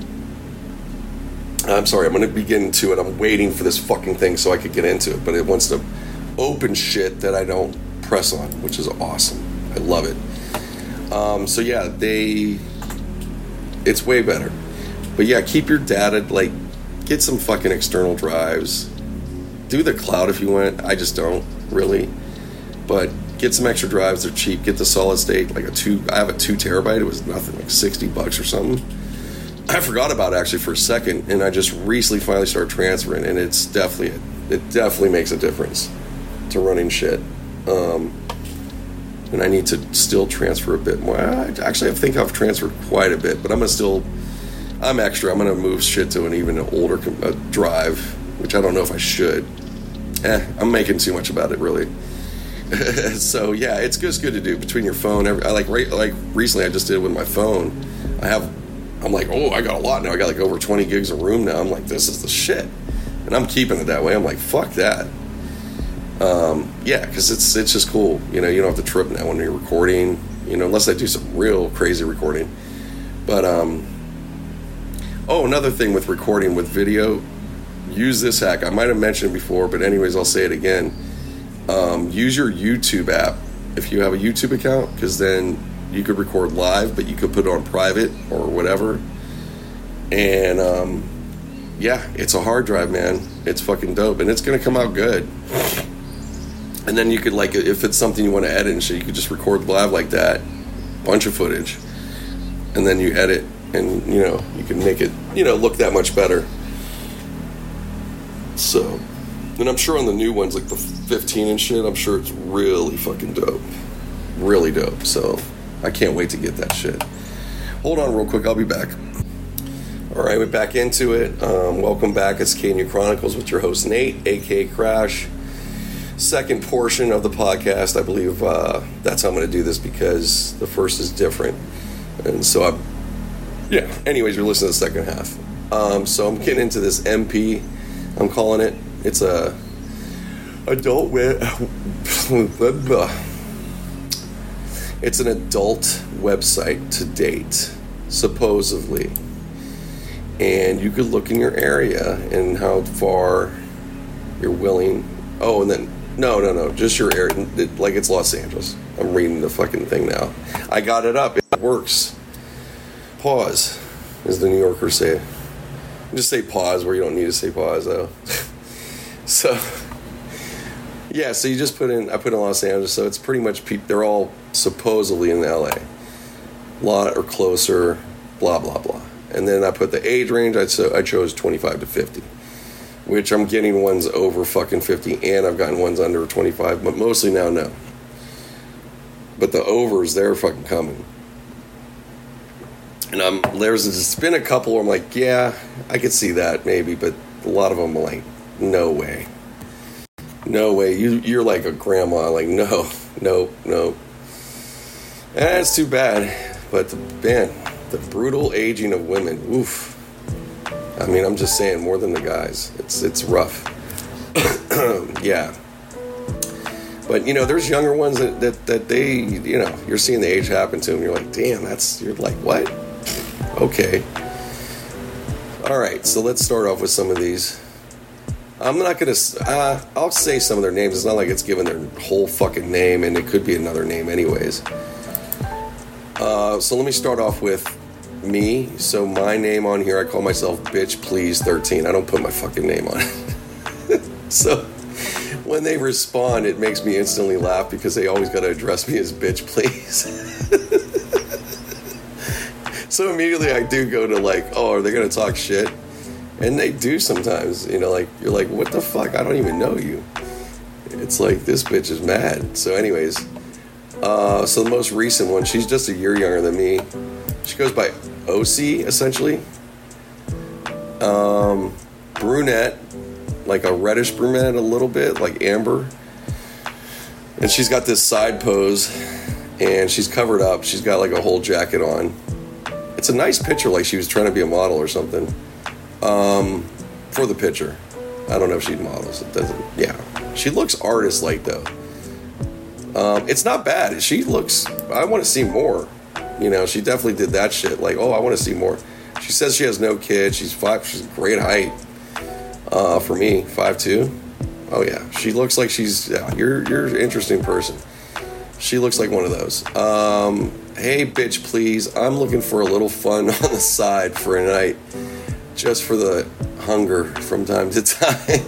Speaker 1: I'm sorry, I'm going to be getting to it. I'm waiting for this fucking thing so I could get into it. But it wants to open shit that I don't press on, which is awesome. I love it. Um, so yeah, they, it's way better. But yeah, keep your data, like, get some fucking external drives. Do the cloud if you want. I just don't, really. But get some extra drives. They're cheap. Get the solid state, like a two, I have a two terabyte. It was nothing, like sixty bucks or something. I forgot about it actually for a second, and I just recently finally started transferring, and it's definitely, it definitely makes a difference to running shit. Um, and I need to still transfer a bit more. I, actually, I think I've transferred quite a bit, but I'm going to still, I'm extra. I'm going to move shit to an even older uh, drive, which I don't know if I should. Eh, I'm making too much about it, really. So, yeah, it's good, it's good to do between your phone. Every, I like, right, like recently I just did it with my phone. I have, I'm like, oh, I got a lot now. I got like over twenty gigs of room now. I'm like, this is the shit. And I'm keeping it that way. I'm like, fuck that. Um, yeah, because it's it's just cool. You know, you don't have to trip now when you're recording, you know, unless I do some real crazy recording. But, um, oh, another thing with recording with video, use this hack. I might have mentioned it before, but anyways, I'll say it again. Um, use your YouTube app if you have a YouTube account, because then you could record live, but you could put it on private or whatever. And, um, yeah, it's a hard drive, man. It's fucking dope, and it's going to come out good. And then you could, like, if it's something you want to edit and shit, you could just record live like that, bunch of footage, and then you edit, and, you know, you can make it, you know, look that much better. So, and I'm sure on the new ones, like the fifteen and shit, I'm sure it's really fucking dope. Really dope. So, I can't wait to get that shit. Hold on real quick, I'll be back. Alright, we're back into it. Um, welcome back. It's K N U Chronicles with your host, Nate, a k a. Crash. Second portion of the podcast. I believe uh, that's how I'm going to do this, because the first is different. And so, I, yeah. Anyways, you're listening to the second half. Um, so I'm getting into this M P, I'm calling it. It's a adult web. It's an adult website to date, supposedly. And you could look in your area and how far you're willing. Oh, and then, no, no, no, just your area. Like, it's Los Angeles. I'm reading the fucking thing now. I got it up. It works. Pause, as the New Yorkers say. Just say pause where you don't need to say pause, though. So, yeah, so you just put in, I put in Los Angeles, so it's pretty much, pe- they're all supposedly in L A. A lot or closer, blah, blah, blah. And then I put the age range, I, so I chose twenty-five to fifty, which I'm getting ones over fucking fifty, and I've gotten ones under twenty-five, but mostly now, no. But the overs, they're fucking coming. And I'm, there's it's been a couple where I'm like, yeah, I could see that maybe, but a lot of them are like, no way. No way. You, you're like a grandma, like, no, no, no. And that's too bad. But, the, man, the brutal aging of women, oof. I mean, I'm just saying, more than the guys. It's it's rough. Yeah. But, you know, there's younger ones that, that, that they, you know, you're seeing the age happen to them. You're like, damn, that's, you're like, what? Okay. All right, so let's start off with some of these. I'm not going to, uh, I'll say some of their names. It's not like it's given their whole fucking name, and it could be another name anyways. Uh, so let me start off with me. So my name on here, I call myself Bitch Please thirteen. I don't put my fucking name on it. So when they respond, it makes me instantly laugh, because they always got to address me as Bitch Please. So immediately I do go to like, oh, are they going to talk shit? And they do sometimes, you know, like, you're like, what the fuck? I don't even know you. It's like, this bitch is mad. So anyways, uh, so the most recent one, she's just a year younger than me. She goes by O C, essentially. Um, brunette, like a reddish brunette a little bit, like amber. And she's got this side pose, and she's covered up. She's got like a whole jacket on. It's a nice picture, like she was trying to be a model or something. Um, for the picture. I don't know if she models. It doesn't. Yeah. She looks artist-like, though. Um, it's not bad. She looks... I want to see more. You know, she definitely did that shit. Like, oh, I want to see more. She says she has no kids. She's five. She's a great height. Uh, for me, five two. Oh, yeah. She looks like she's... Yeah, you're, you're an interesting person. She looks like one of those. Um, hey, bitch, please. I'm looking for a little fun on the side for a night. Just for the hunger from time to time.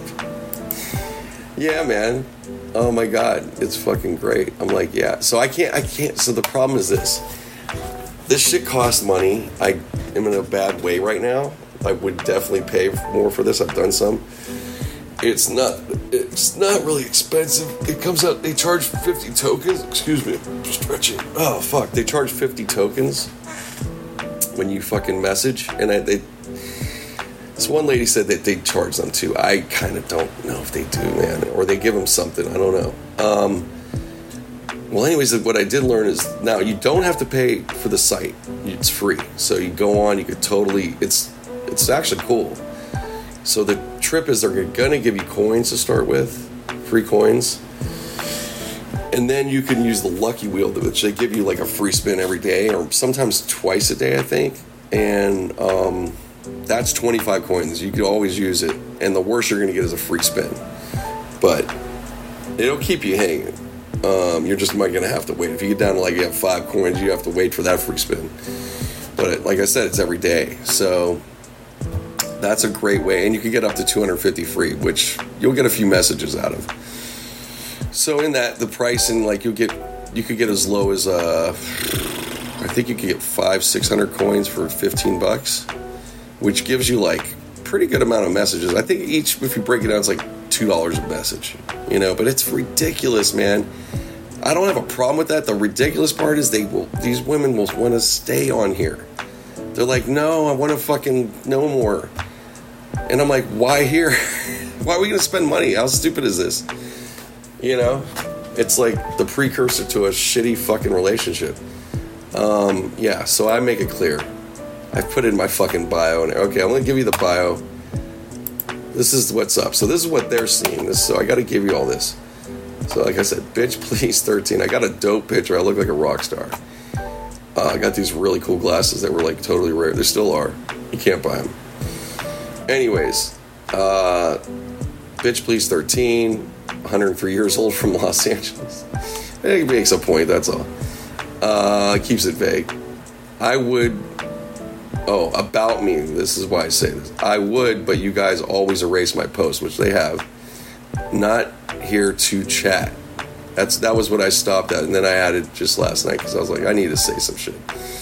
Speaker 1: Yeah, man. Oh, my God. It's fucking great. I'm like, yeah. So I can't... I can't... So the problem is this. This shit costs money. I am in a bad way right now. I would definitely pay more for this. I've done some. It's not it's not really expensive. It comes out, they charge fifty tokens. Excuse me, I'm stretching. Oh, fuck. They charge fifty tokens when you fucking message. And I, they, this one lady said that they charge them too. I kind of don't know if they do, man. Or they give them something. I don't know. Um, well, anyways, what I did learn is now you don't have to pay for the site. It's free. So you go on, you could totally, it's it's actually cool. So the trip is they're going to give you coins to start with, free coins. And then you can use the Lucky Wheel, which they give you like a free spin every day, or sometimes twice a day, I think. And um, that's twenty-five coins. You can always use it. And the worst you're going to get is a free spin. But it'll keep you hanging. Um, you're just not going to have to wait. If you get down to like you have five coins, you have to wait for that free spin. But like I said, it's every day. So... that's a great way, and you can get up to two hundred fifty free, which you'll get a few messages out of. So in that, the pricing, like you get, you could get as low as uh, I think you could get five, six hundred coins for fifteen bucks, which gives you like pretty good amount of messages. I think each, if you break it down, it's like two dollars a message, you know. But it's ridiculous, man. I don't have a problem with that. The ridiculous part is they will, these women will want to stay on here. They're like, no, I want to fucking know more. And I'm like, why here? Why are we going to spend money? How stupid is this? You know? It's like the precursor to a shitty fucking relationship. Um, yeah, so I make it clear. I put in my fucking bio. And okay, I'm going to give you the bio. This is what's up. So this is what they're seeing. This, so I got to give you all this. So like I said, bitch, please, thirteen. I got a dope picture. I look like a rock star. Uh, I got these really cool glasses that were like totally rare. They still are. You can't buy them. Anyways, uh, bitch please thirteen, one hundred three years old from Los Angeles. It makes a point, that's all. Uh, keeps it vague. I would, oh, about me, this is why I say this. I would, but you guys always erase my posts, which they have. Not here to chat. That's That was what I stopped at, and then I added just last night because I was like, I need to say some shit.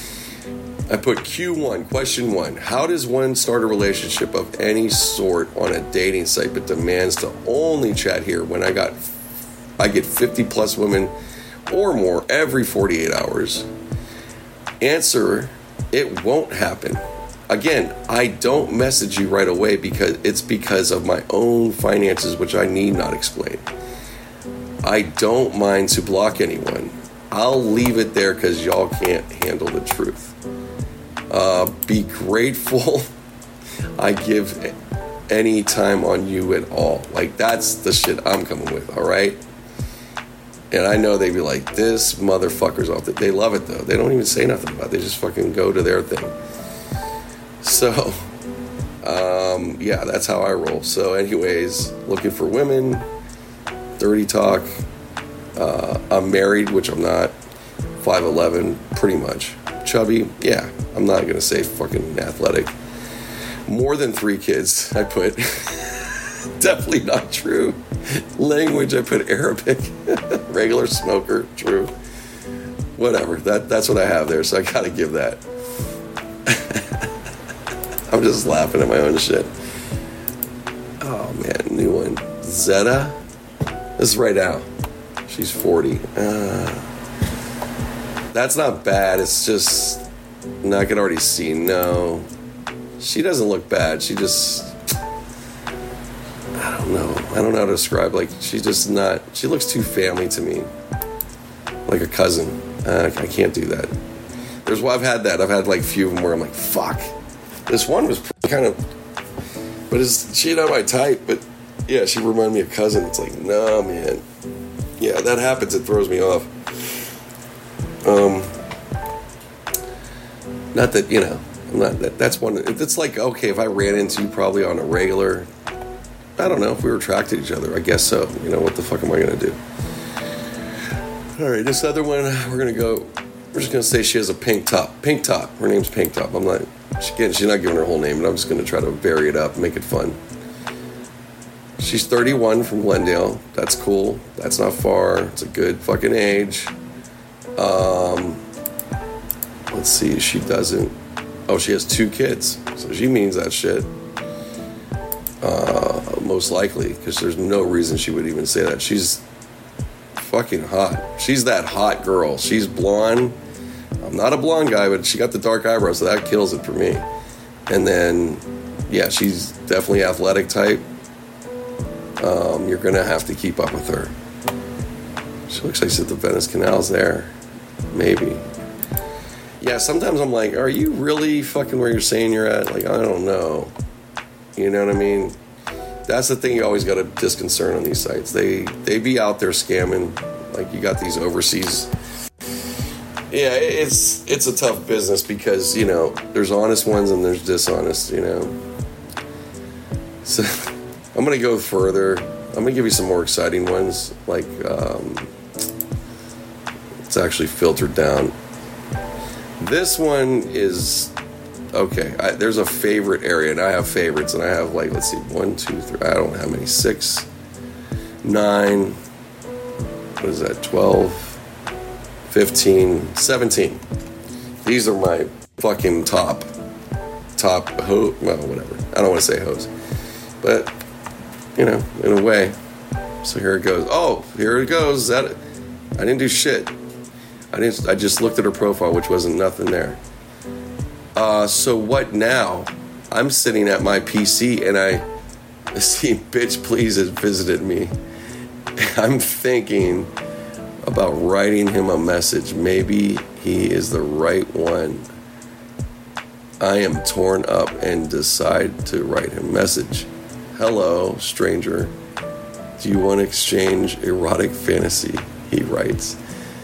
Speaker 1: I put Q one, question one. How does one start a relationship of any sort on a dating site but demands to only chat here when I got, I get fifty plus women or more every forty-eight hours? Answer, it won't happen. Again, I don't message you right away because it's because of my own finances, which I need not explain. I don't mind to block anyone. I'll leave it there because y'all can't handle the truth. Uh, be grateful I give any time on you at all. Like, that's the shit I'm coming with, all right? And I know they'd be like, this motherfucker's off. They love it, though. They don't even say nothing about it. They just fucking go to their thing. So, um, yeah, that's how I roll. So, anyways, looking for women, dirty talk. Uh, I'm married, which I'm not. five eleven, pretty much. Chubby, yeah, I'm not going to say fucking athletic. More than three kids, I put. Definitely not true. Language, I put Arabic. Regular smoker, true. Whatever, that that's what I have there, so I got to give that. I'm just laughing at my own shit. Oh, man, new one. Zeta. This is right now. She's forty. Uh, that's not bad. It's just... No, I can already see. No. She doesn't look bad. She just... I don't know. I don't know how to describe. Like, she's just not... She looks too family to me. like a cousin. Uh, I can't do that. There's well, I've had that. I've had like a few of them where I'm like, fuck. This one was kind of, but it's, she not my type. But yeah, she reminded me of cousin. It's like, no, man. Yeah, that happens. It throws me off. Um, not that you know. I'm not that. That's one. It's like okay, if I ran into you probably on a regular. I don't know if we were attracted to each other. I guess so. You know what the fuck am I gonna do? All right, this other one we're gonna go. We're just gonna say she has a pink top. Pink top. Her name's Pink Top. I'm not. She, again, she's not giving her whole name, and I'm just gonna try to vary it up, make it fun. She's thirty-one from Glendale. That's cool. That's not far. It's a good fucking age. Um, let's see. She doesn't. Oh, she has two kids, so she means that shit. Uh, most likely, because there's no reason she would even say that. She's fucking hot. She's that hot girl. She's blonde. I'm not a blonde guy, but she got the dark eyebrows, so that kills it for me. And then, yeah, she's definitely athletic type. Um, you're gonna have to keep up with her. She looks like she's at the Venice Canals there. Maybe. Yeah, sometimes I'm like, are you really fucking where you're saying you're at? Like, I don't know. You know what I mean? That's the thing you always got to disconcern on these sites. They they be out there scamming. Like, you got these overseas. Yeah, it's it's a tough business because, you know, there's honest ones and there's dishonest, you know. So, I'm going to go further. I'm going to give you some more exciting ones. Like, um, it's actually filtered down. This one is... Okay, I, there's a favorite area, and I have favorites, and I have, like, let's see, one, two, three, I don't know how many, six, nine, what is that, twelve, fifteen, seventeen. These are my fucking top, top ho, well, whatever. I don't want to say hoes, but, you know, in a way. So here it goes. Oh, here it goes. That I didn't do shit. I didn't. I just looked at her profile, which wasn't nothing there. Uh, so what now? I'm sitting at my P C and I see Bitch Please has visited me. I'm thinking about writing him a message. Maybe he is the right one. I am torn up and decide to write him a message. Hello, stranger. Do you want to exchange erotic fantasy? He writes.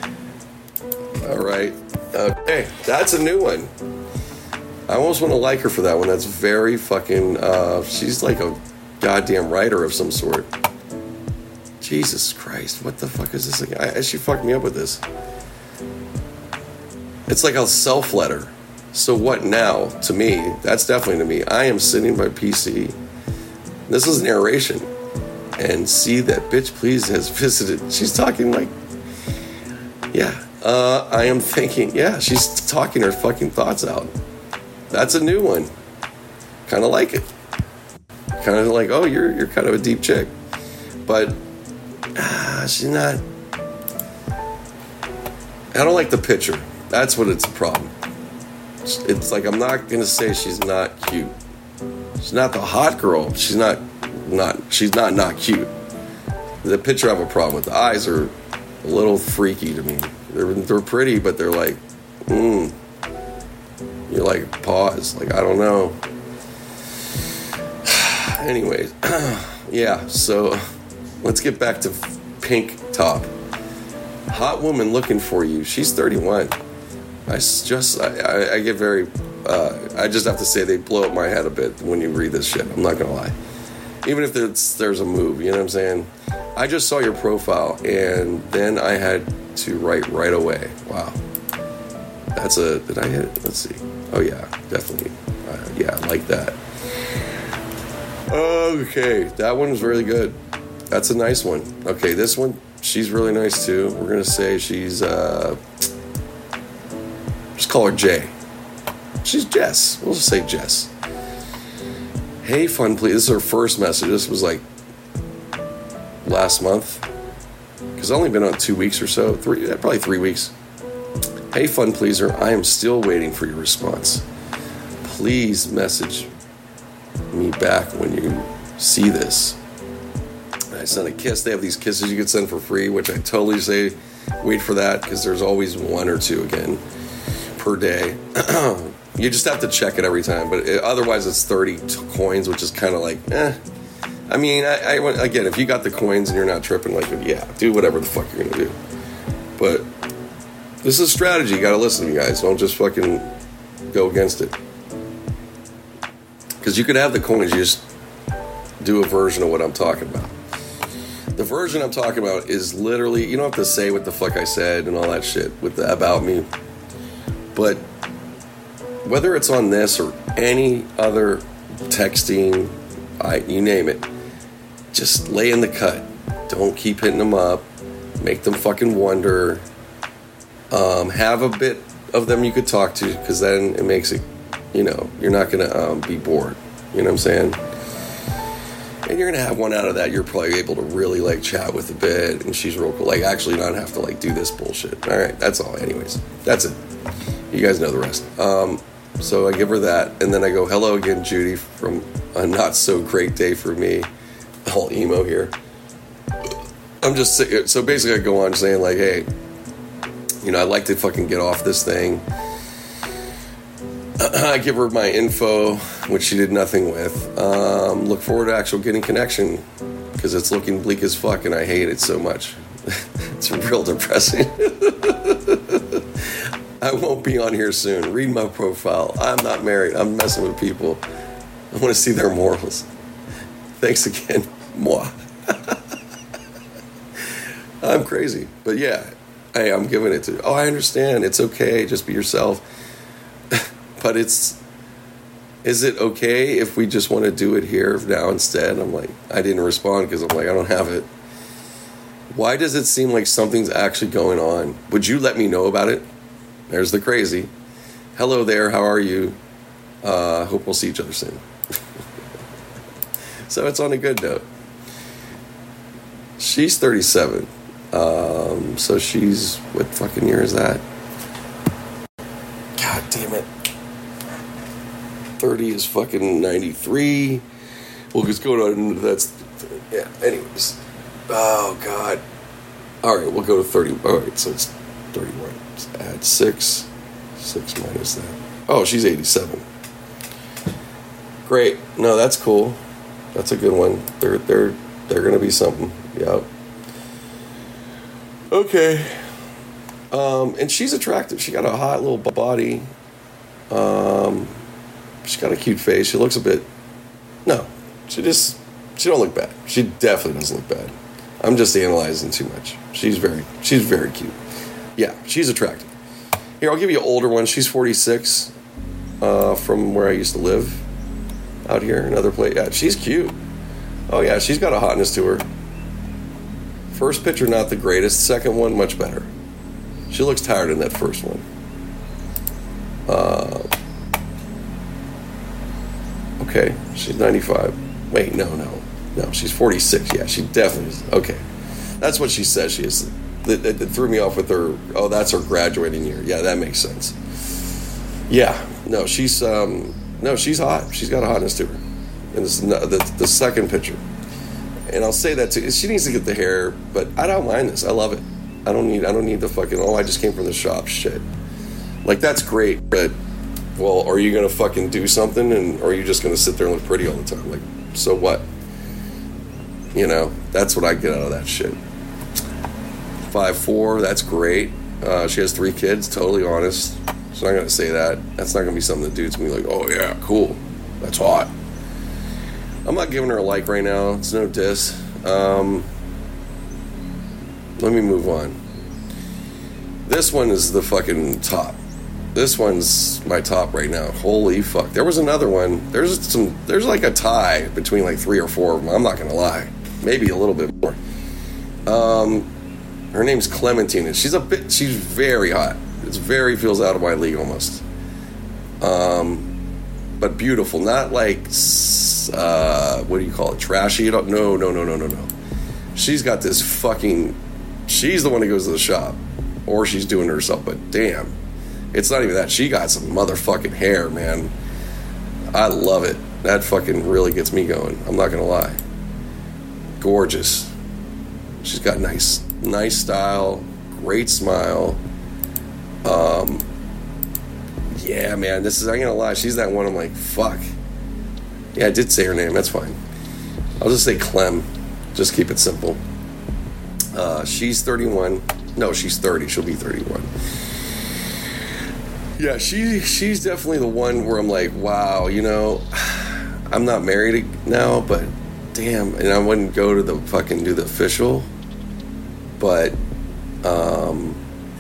Speaker 1: All right. Okay, that's a new one. I almost want to like her for that one. That's very fucking, uh, she's like a goddamn writer of some sort. Jesus Christ, what the fuck is this again? I, she fucked me up with this. It's like a self-letter. So what now? To me, that's definitely to me. I am sitting by P C. This is narration. And see that Bitch Please has visited. She's talking like, yeah. Uh, I am thinking, yeah, she's talking her fucking thoughts out. That's a new one. Kind of like it. Kind of like, oh, you're you're kind of a deep chick. But ah, she's not. I don't like the picture. That's what it's a problem. It's like, I'm not going to say she's not cute. She's not the hot girl. She's not not. She's not not cute. The picture I have a problem with. The eyes are a little freaky to me. They're they're pretty, but they're like, mmm. You're like, pause. Like, I don't know. Anyways, yeah, so let's get back to Pink Top. Hot woman looking for you. She's thirty-one. I just, I, I, I get very, uh, I just have to say they blow up my head a bit when you read this shit. I'm not going to lie. Even if there's, there's a move, you know what I'm saying? I just saw your profile, and then I had to write right away. Wow. That's a, did I hit it? Let's see. Oh, yeah, definitely. Uh, yeah, I like that. Okay, that one was really good. That's a nice one. Okay, this one, she's really nice, too. We're going to say she's, uh, just call her Jay. She's Jess. We'll just say Jess. Hey, fun, please. This is her first message. This was like last month. Because I've only been on two weeks or so. Three, probably three weeks. Hey, fun pleaser, I am still waiting for your response. Please message me back when you see this. I sent a kiss. They have these kisses you can send for free, which I totally say Wait for that, because there's always one or two again per day. You just have to check it every time, but it, otherwise it's thirty t- coins, which is kind of like, eh. I mean, I, I, again, if you got the coins and you're not tripping, like, yeah, do whatever the fuck you're gonna do. But this is a strategy. You gotta listen to me, guys. Don't just fucking go against it. Because you could have the coins, you just do a version of what I'm talking about. The version I'm talking about is literally, you don't have to say what the fuck I said and all that shit with the about me. But whether it's on this or any other texting, I, you name it, just lay in the cut. Don't keep hitting them up. Make them fucking wonder. Um, have a bit of them you could talk to, because then it makes it, you know, you're not going to um, be bored. You know what I'm saying? And you're going to have one out of that you're probably able to really, like, chat with a bit, and she's real cool. Like, actually not have to, like, do this bullshit. All right, that's all. Anyways, that's it. You guys know the rest. Um, so I give her that, and then I go, hello again, Judy, from a not-so-great day for me. All emo here. I'm just, so basically I go on saying, like, hey, you know, I'd like to fucking get off this thing. I give her my info, which she did nothing with. Um, look forward to actual getting connection, because it's looking bleak as fuck, and I hate it so much. It's real depressing. I won't be on here soon. Read my profile. I'm not married. I'm messing with people. I want to see their morals. Thanks again. Moi. I'm crazy. But yeah, hey, I'm giving it to, oh, I understand. It's okay. Just be yourself. But it's, is it okay if we just want to do it here now instead? I'm like, I didn't respond because I'm like, I don't have it. Why does it seem like something's actually going on? Would you let me know about it? There's the crazy. Hello there, how are you? Uh, hope we'll see each other soon. So it's on a good note. She's thirty-seven. Um, so she's, what fucking year is that? God damn it. thirty is fucking ninety-three. We'll just go to, that's, yeah, anyways. Oh, God. All right, we'll go to thirty. All right, so it's thirty-one. Add six. Six minus that. Oh, she's eighty-seven. Great. No, that's cool. That's a good one. They're they're they're gonna be something. Yep. Okay. Um, and she's attractive. She got a hot little body. Um, she's got a cute face. She looks a bit. No, she just she don't look bad. She definitely doesn't look bad. I'm just analyzing too much. She's very she's very cute. Yeah, she's attractive. Here, I'll give you an older one. She's forty-six, uh, from where I used to live, out here, another place. Yeah, she's cute. Oh yeah, she's got a hotness to her. First picture, not the greatest. Second one, much better. She looks tired in that first one. Uh, okay, she's ninety-five. Wait, no, no, no. She's forty-six. Yeah, she definitely is. Okay, that's what she says she is. It, it, it threw me off with her. Oh, that's her graduating year. Yeah, that makes sense. Yeah, no, she's um, no, she's hot. She's got a hotness to her. And this is the the second picture. And I'll say that too. She needs to get the hair, but I don't mind this. I love it. I don't need. I don't need the fucking. Oh, I just came from the shop. Shit. Like, that's great, but well, are you gonna fucking do something, and or are you just gonna sit there and look pretty all the time? Like, so what? You know, that's what I get out of that shit. five four, that's great. Uh, she has three kids, totally honest. She's not going to say that. That's not going to be something the dude's going to be like, oh yeah, cool. That's hot. I'm not giving her a like right now. It's no diss. Um, let me move on. This one is the fucking top. This one's my top right now. Holy fuck. There was another one. There's some, there's like a tie between like three or four of them. I'm not going to lie. Maybe a little bit more. Um... Her name's Clementine, and she's a bit, she's very hot. It's very, feels out of my league almost. Um, but beautiful. Not like, uh, what do you call it, trashy? No, no, no, no, no, no. She's got this fucking, she's the one who goes to the shop. Or she's doing it herself, but damn. It's not even that. She got some motherfucking hair, man. I love it. That fucking really gets me going. I'm not gonna lie. Gorgeous. She's got nice... Nice style, great smile. Um, yeah, man, this is, I'm gonna lie, she's that one I'm like, fuck. Yeah, I did say her name, that's fine. I'll just say Clem. Just keep it simple. Uh, she's thirty-one. No, she's thirty. She'll be thirty-one. Yeah, she she's definitely the one where I'm like, wow, you know, I'm not married now, but damn, and I wouldn't go to the fucking do the official, but um,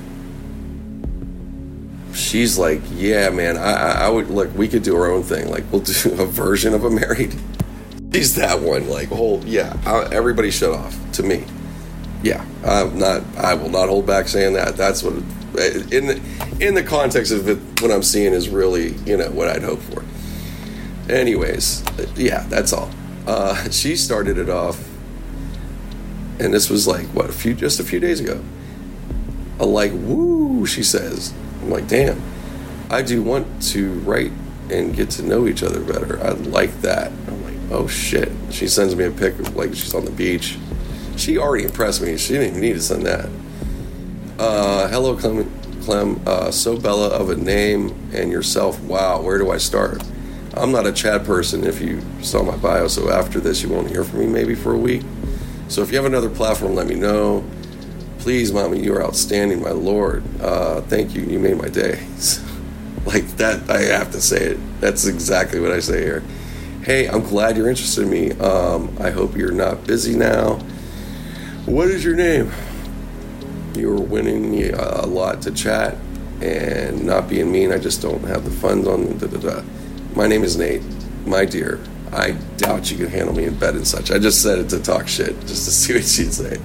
Speaker 1: she's like, yeah, man, I, I, I would, look, we could do our own thing. Like, we'll do a version of a married. She's that one, like, whole, yeah, I, everybody shut off to me. Yeah, I'm not, I will not hold back saying that. That's what, in the, in the context of it, what I'm seeing is really, you know, what I'd hope for. Anyways, yeah, that's all. Uh, she started it off, and this was like, what, a few, just a few days ago. A like, woo, she says. I'm like, damn, I do want to write and get to know each other better. I like that. I'm like, oh shit. She sends me a pic of like she's on the beach. She already impressed me. She didn't even need to send that. Uh, hello, Clem. Clem. Uh, so Bella of a name and yourself. Wow, where do I start? I'm not a chat person if you saw my bio, so after this you won't hear from me maybe for a week. So if you have another platform, let me know. Please, mommy, you are outstanding, my lord. Uh, thank you. You made my day. Like that, I have to say it. That's exactly what I say here. Hey, I'm glad you're interested in me. Um, I hope you're not busy now. What is your name? You're winning me a lot to chat and not being mean. I just don't have the funds on. Da, da, da. My name is Nate. My dear, I doubt you can handle me in bed and such. I just said it to talk shit, just to see what she'd say.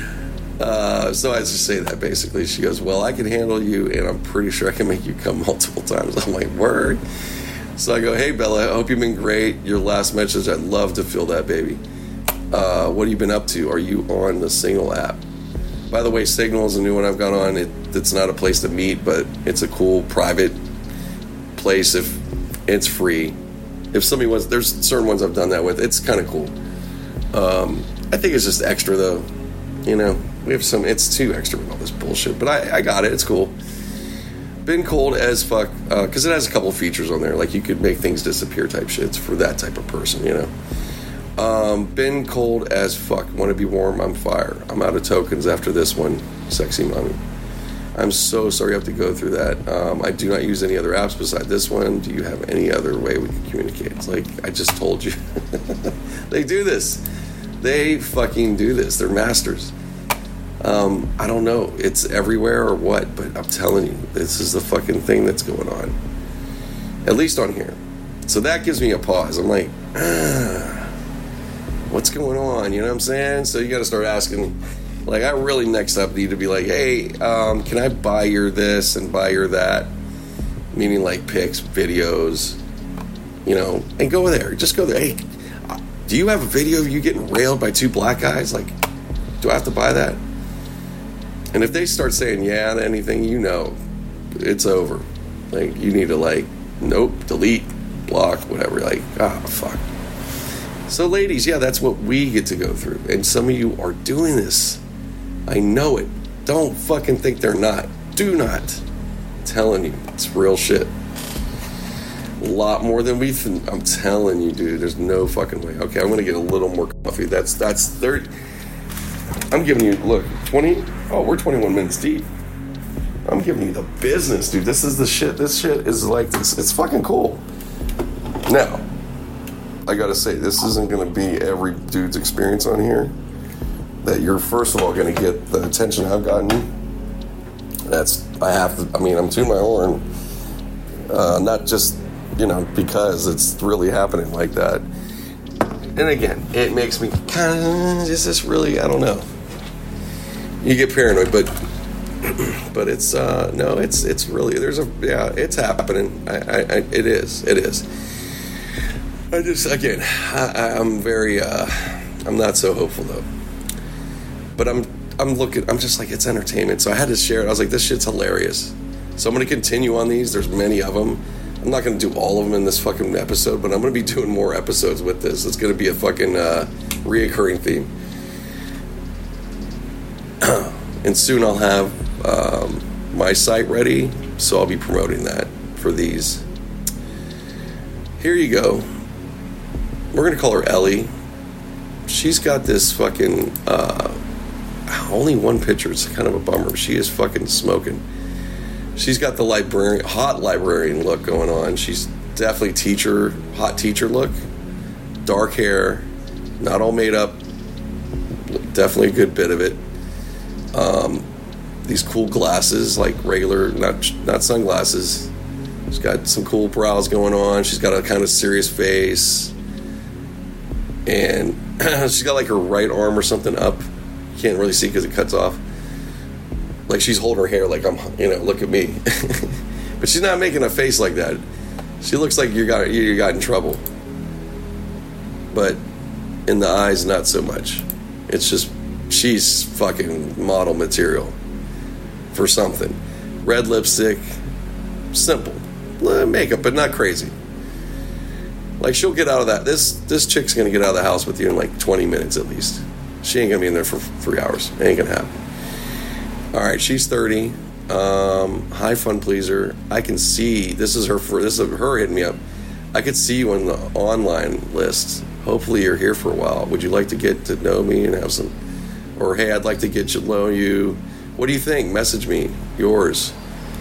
Speaker 1: Uh, so I just say that basically. She goes, well, I can handle you, and I'm pretty sure I can make you come multiple times. I'm like, word. So I go, hey, Bella, I hope you've been great. Your last message, I'd love to feel that, baby. Uh, what have you been up to? Are you on the Signal app? By the way, Signal is a new one I've gone on. It, it's not a place to meet, but it's a cool private place. If it's free. If somebody wants, there's certain ones I've done that with. It's kind of cool. Um, I think it's just extra, though. You know, we have some, it's too extra with all this bullshit, but I, I got it. It's cool. Been cold as fuck, because uh, it has a couple of features on there, like you could make things disappear type shits for that type of person, you know. Um, been cold as fuck. Want to be warm? I'm fire. I'm out of tokens after this one, sexy mommy. I'm so sorry you have to go through that. Um, I do not use any other apps beside this one. Do you have any other way we can communicate? It's like, I just told you. They do this. They fucking do this. They're masters. Um, I don't know. It's everywhere or what, but I'm telling you, this is the fucking thing that's going on. At least on here. So that gives me a pause. I'm like, ah, what's going on? You know what I'm saying? So you got to start asking, like, I really next up need to be like, hey, um, can I buy your this and buy your that? Meaning like pics, videos, you know, and go there. Just go there. Hey, do you have a video of you getting railed by two black guys? Like, do I have to buy that? And if they start saying yeah to anything, you know, it's over. Like, you need to, like, nope, delete, block, whatever. Like, ah, oh, fuck. So, ladies, yeah, that's what we get to go through. And some of you are doing this. I know it. Don't fucking think they're not. Do not. I'm telling you, it's real shit. A lot more than we think. I'm telling you, dude. There's no fucking way. Okay, I'm gonna get a little more coffee. That's that's third. I'm giving you, look, twenty. Oh, we're twenty-one minutes deep. I'm giving you the business, dude. This is the shit. This shit is like this. It's fucking cool. Now, I gotta say, this isn't gonna be every dude's experience on here. That you're first of all gonna get the attention I've gotten. That's I have to. I mean, I'm to my horn. Uh, not just. You know, because it's really happening like that. And again, it makes me kind of, is this really, I don't know. You get paranoid, but but it's, uh, no, it's it's really, there's a, yeah, it's happening. I, I, I it is, it is. I just, again, I, I'm very, uh, I'm not so hopeful though. But I'm, I'm looking, I'm just like, it's entertainment. So I had to share it. I was like, this shit's hilarious. So I'm going to continue on these. There's many of them. I'm not going to do all of them in this fucking episode, but I'm going to be doing more episodes with this. It's going to be a fucking uh, reoccurring theme. And soon I'll have um, my site ready, so I'll be promoting that for these. Here you go. We're going to call her Ellie. She's got this fucking, uh, only one picture. It's kind of a bummer. She is fucking smoking. She's got the librarian, hot librarian look going on. She's definitely teacher, hot teacher look. Dark hair, not all made up. Definitely a good bit of it. Um, these cool glasses, like regular, not not sunglasses. She's got some cool brows going on. She's got a kind of serious face. And she's got like her right arm or something up. You can't really see because it cuts off. Like she's holding her hair like, I'm, you know, look at me. But she's not making a face like that. She looks like you got you got in trouble. But in the eyes, not so much. It's just, she's fucking model material for something. Red lipstick, simple. Makeup, but not crazy. Like, she'll get out of that. This this chick's gonna get out of the house with you in like twenty minutes at least. She ain't gonna be in there for three hours. It ain't gonna happen. All right, she's thirty. Um, high fun pleaser. I can see, this is her for this is her hitting me up. I could see you on the online list. Hopefully you're here for a while. Would you like to get to know me and have some, or hey, I'd like to get to know you. What do you think? Message me. Yours.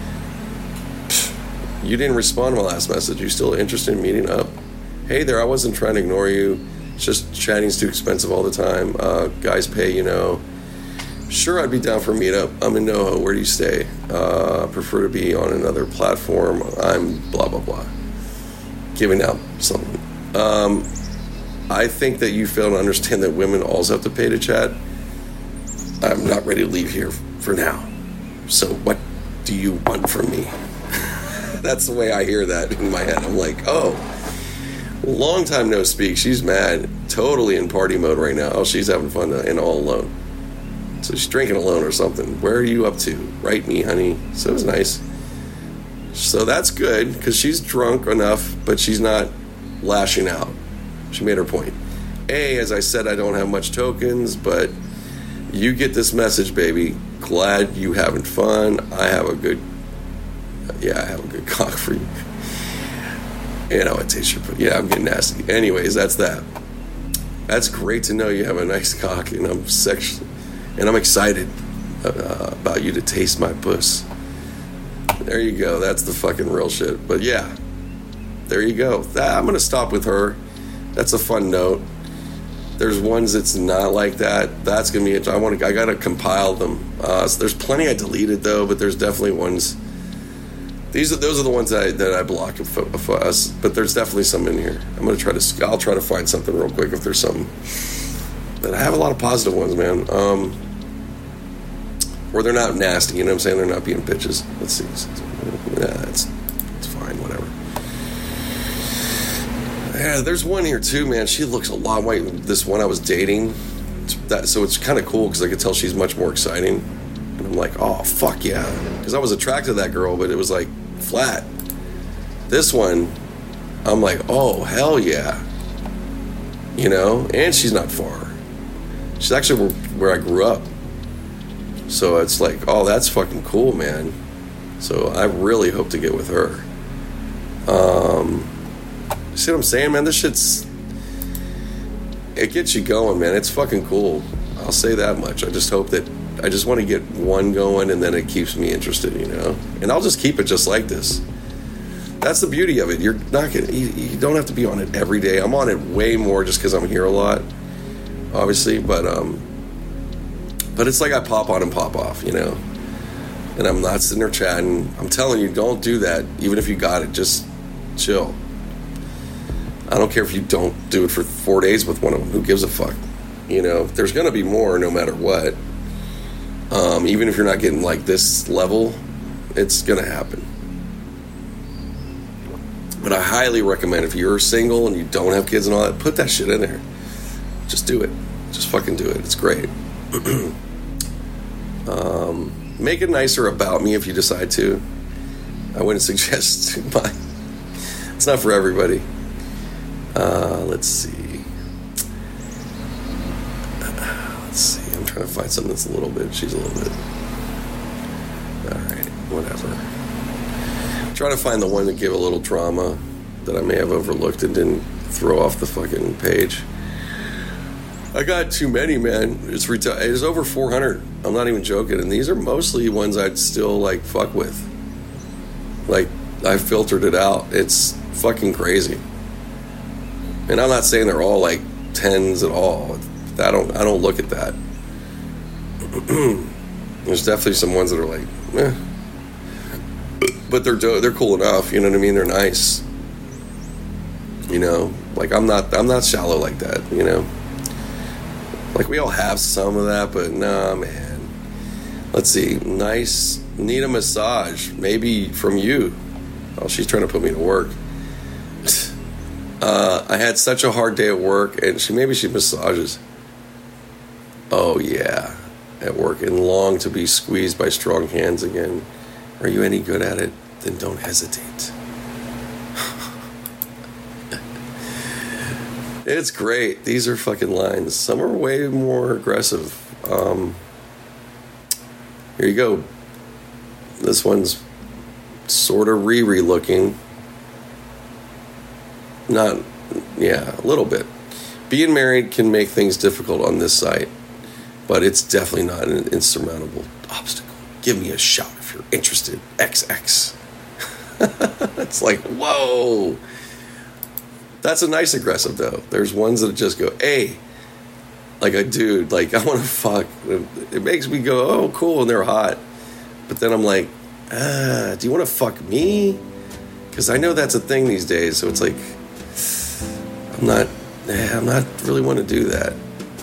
Speaker 1: You didn't respond to my last message. You still interested in meeting up? Hey there, I wasn't trying to ignore you. It's just chatting's too expensive all the time. Uh, guys pay, you know. Sure, I'd be down for a meetup. I'm in NoHo. Where do you stay? Uh, prefer to be on another platform. I'm blah, blah, blah. Giving out something. Um, I think that you fail to understand that women also have to pay to chat. I'm not ready to leave here for now. So what do you want from me? That's the way I hear that in my head. I'm like, oh, long time no speak. She's mad. Totally in party mode right now. Oh, she's having fun and all alone. So she's drinking alone or something. Where are you up to? Write me, honey. So it was nice. So that's good, because she's drunk enough, but she's not lashing out. She made her point. A, as I said, I don't have much tokens, but you get this message, baby. Glad you having fun. I have a good, yeah, I have a good cock for you. You know, it tastes your, yeah, I'm getting nasty. Anyways, that's that. That's great to know you have a nice cock, and I'm sexually, and I'm excited uh, about you to taste my puss. There you go. That's the fucking real shit. But yeah, there you go. That, I'm gonna stop with her. That's a fun note. There's ones that's not like that. That's gonna be it. I want to. I gotta compile them. Uh, so there's plenty I deleted though, but there's definitely ones. These are those are the ones that I, that I block for us. But there's definitely some in here. I'm gonna try to. I'll try to find something real quick if there's something. But I have a lot of positive ones, man. Um, where they're not nasty. You know what I'm saying? They're not being bitches. Let's see. Yeah, it's it's fine. Whatever. Yeah, there's one here too, man. She looks a lot white. This one I was dating, that so it's kind of cool because I could tell she's much more exciting. And I'm like, oh fuck yeah, because I was attracted to that girl, but it was like flat. This one, I'm like, oh hell yeah, you know. And she's not far. She's actually where, where I grew up. So it's like, oh, that's fucking cool, man. So I really hope to get with her. Um. See what I'm saying, man? This shit's, it gets you going, man. It's fucking cool. I'll say that much. I just hope that, I just want to get one going, and then it keeps me interested, you know? And I'll just keep it just like this. That's the beauty of it. You're not gonna, you, you don't have to be on it every day. I'm on it way more just because I'm here a lot, obviously, but, um, but it's like I pop on and pop off, you know? And I'm not sitting there chatting. I'm telling you, don't do that. Even if you got it, just chill. I don't care if you don't do it for four days with one of them. Who gives a fuck? You know, there's going to be more no matter what. Um, even if you're not getting like this level, it's going to happen. But I highly recommend, if you're single and you don't have kids and all that, put that shit in there. Just do it. Just fucking do it. It's great. um, make it nicer about me if you decide to. I wouldn't suggest my... It's not for everybody. Uh, let's see. Let's see. I'm trying to find something that's a little bit, she's a little bit, alright, whatever. I'm trying to find the one that gave a little drama that I may have overlooked and didn't throw off the fucking page. I got too many, man. It's reti- It's over four hundred. I'm not even joking. And these are mostly ones I'd still, like, fuck with. Like, I filtered it out. It's fucking crazy. And I'm not saying they're all, like, tens at all. I don't, I don't look at that. There's definitely some ones that are like, eh. But they're do- they're cool enough, you know what I mean? They're nice. You know? Like, I'm not, I'm not shallow like that, you know? Like, we all have some of that, but nah, man. Let's see. Nice. Need a massage. Maybe from you. Oh, she's trying to put me to work. Uh, I had such a hard day at work, and she maybe she massages. Oh, yeah. At work, and long to be squeezed by strong hands again. Are you any good at it? Then don't hesitate. It's great. These are fucking lines. Some are way more aggressive. Um, here you go. This one's sort of Riri looking. Not, yeah, a little bit. Being married can make things difficult on this site, but it's definitely not an insurmountable obstacle. Give me a shout if you're interested. X X. It's like, whoa. That's a nice aggressive, though. There's ones that just go, hey, like a dude, like, I want to fuck. It makes me go, oh, cool, and they're hot. But then I'm like, ah, do you want to fuck me? Because I know that's a thing these days, so it's like, I'm not, eh, I'm not really want to do that.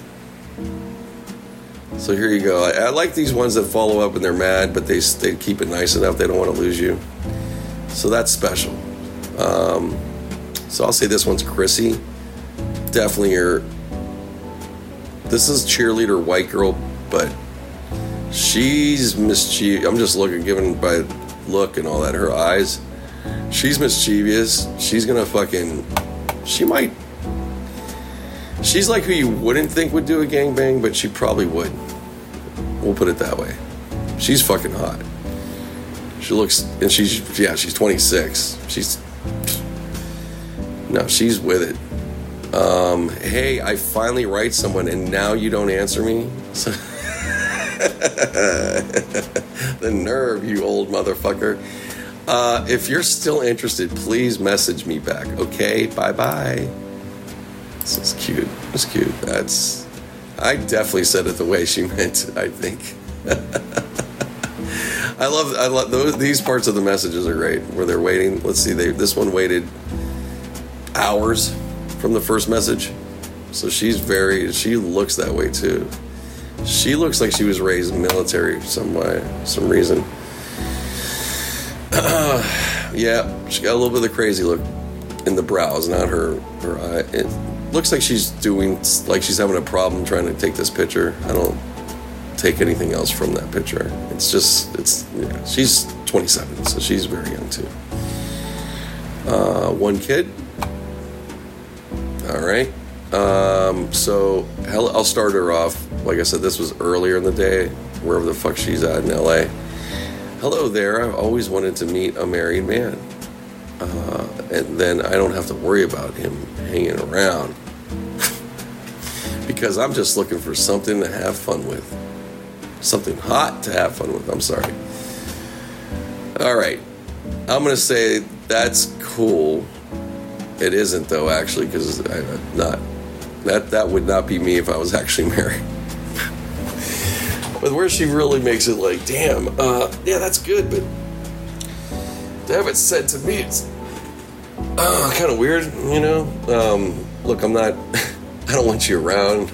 Speaker 1: So here you go. I, I like these ones that follow up and they're mad, but they, they keep it nice enough, they don't want to lose you. So that's special. Um... So I'll say this one's Chrissy. Definitely your... This is cheerleader white girl, but she's mischievous. I'm just looking, given by look and all that, her eyes. She's mischievous. She's gonna fucking... She might... She's like who you wouldn't think would do a gangbang, but she probably would. We'll put it that way. She's fucking hot. She looks... And she's... Yeah, she's twenty-six. She's... No, she's with it. Um, hey, I finally write someone and now you don't answer me? So the nerve, you old motherfucker. Uh, if you're still interested, please message me back, okay? Bye-bye. This is cute. It's cute. That's... I definitely said it the way she meant it, I think. I love I love those, these parts of the messages are great, where they're waiting. Let's see, they this one waited hours from the first message. So she's very, she looks that way too. She looks like she was raised military some way, some reason. Uh, yeah, she got a little bit of the crazy look in the brows, not her, her eye. It looks like she's doing, like she's having a problem trying to take this picture. I don't take anything else from that picture. It's just, it's, yeah, she's twenty-seven, so she's very young too. Uh, one kid. All right. Um, so hell, I'll start her off. Like I said, this was earlier in the day, wherever the fuck she's at in L A. Hello there. I've always wanted to meet a married man. Uh, and then I don't have to worry about him hanging around. Because I'm just looking for something to have fun with. Something hot to have fun with. I'm sorry. All right. I'm going to say that's cool. It isn't, though, actually, because I'm not... That, that would not be me if I was actually married. But where she really makes it like, damn, uh, yeah, that's good, but to have it said to me, it's uh, kind of weird, you know? Um, look, I'm not... I don't want you around.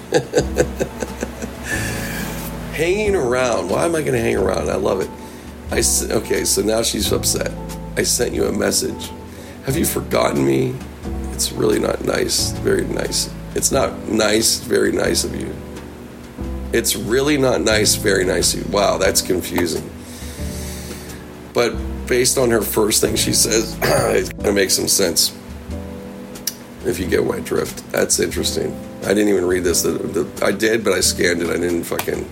Speaker 1: Hanging around. Why am I going to hang around? I love it. I, okay, so now she's upset. I sent you a message. Have you forgotten me? It's really not nice. Very nice. It's not nice, very nice of you. It's really not nice, very nice of you. Wow, that's confusing. But based on her first thing she says, it's going to make some sense. If you get my drift. That's interesting. I didn't even read this. The, the, I did, but I scanned it. I didn't fucking...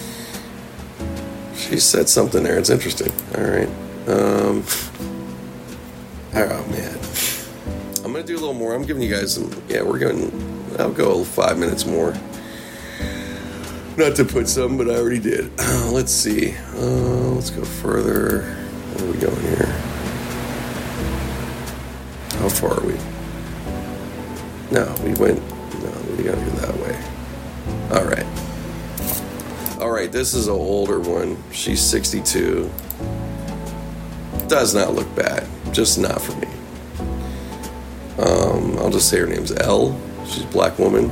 Speaker 1: She said something there. It's interesting. All right. Um, oh, man. I'm going to do a little more. I'm giving you guys some... Yeah, we're going... I'll go five minutes more. Not to put some, but I already did. Uh, let's see. Uh, let's go further. Where are we going here? How far are we? No, we went... No, we gotta go that way. All right. All right, this is an older one. She's sixty-two. Does not look bad. Just not for me. Um, I'll just say her name's Elle. She's a black woman.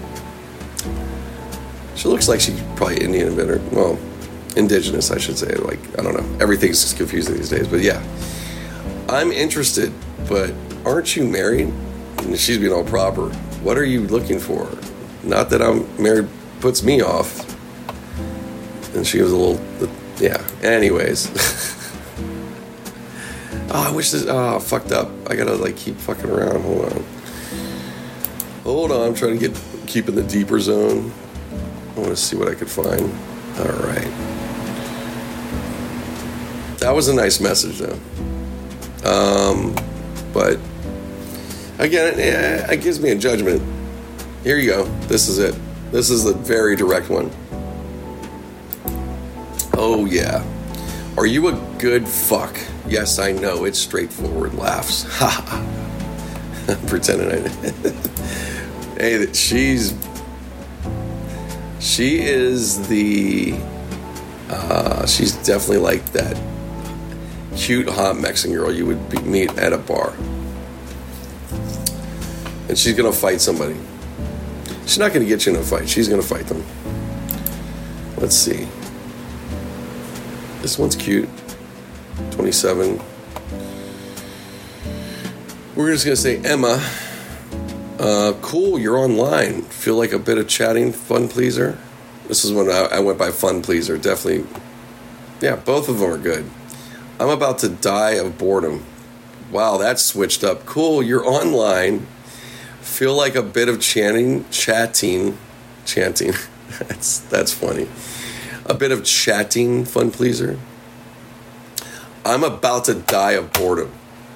Speaker 1: She looks like she's probably Indian, or, well, indigenous, I should say. Like, I don't know. Everything's just confusing these days. But yeah, I'm interested, but aren't you married? And she's being all proper. What are you looking for? Not that I'm married puts me off. And she was a little, yeah. Anyways. Oh, I wish this, oh, fucked up. I gotta, like, keep fucking around. Hold on. Hold on, I'm trying to get, keep in the deeper zone. I want to see what I could find. All right. That was a nice message, though. Um, but, again, it, it gives me a judgment. Here you go. This is it. This is the very direct one. Oh, yeah. Are you a good fuck? Yes, I know. It's straightforward laughs. Ha ha. Pretending I Hey, that she's... She is the... Uh, she's definitely like that cute, hot Mexican girl you would be, meet at a bar. And she's going to fight somebody. She's not going to get you in a fight. She's going to fight them. Let's see. This one's cute. twenty-seven. We're just going to say Emma. Uh, cool, you're online. Feel like a bit of chatting, fun pleaser. This is when I, I went by fun pleaser. Definitely. Yeah, both of them are good. I'm about to die of boredom. Wow, that's switched up. Cool, you're online. Feel like a bit of chanting, chatting, chanting. that's that's funny. A bit of chatting, fun pleaser. I'm about to die of boredom.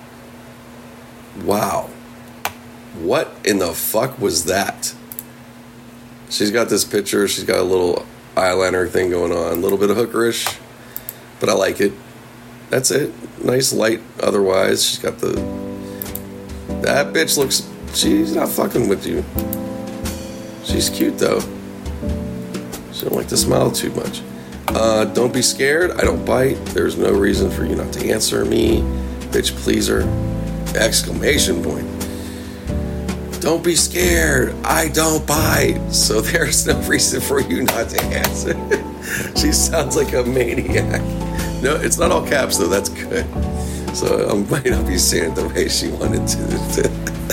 Speaker 1: Wow. What in the fuck was that? She's got this picture. She's got a little eyeliner thing going on. A little bit of hookerish. But I like it. That's it. Nice light otherwise. She's got the... That bitch looks... She's not fucking with you. She's cute, though. She don't like to smile too much. Uh, don't be scared. I don't bite. There's no reason for you not to answer me. Bitch pleaser. Exclamation point. Don't be scared. I don't bite. So there's no reason for you not to answer. She sounds like a maniac. No, it's not all caps, though. That's good. So I might not be saying it the way she wanted to.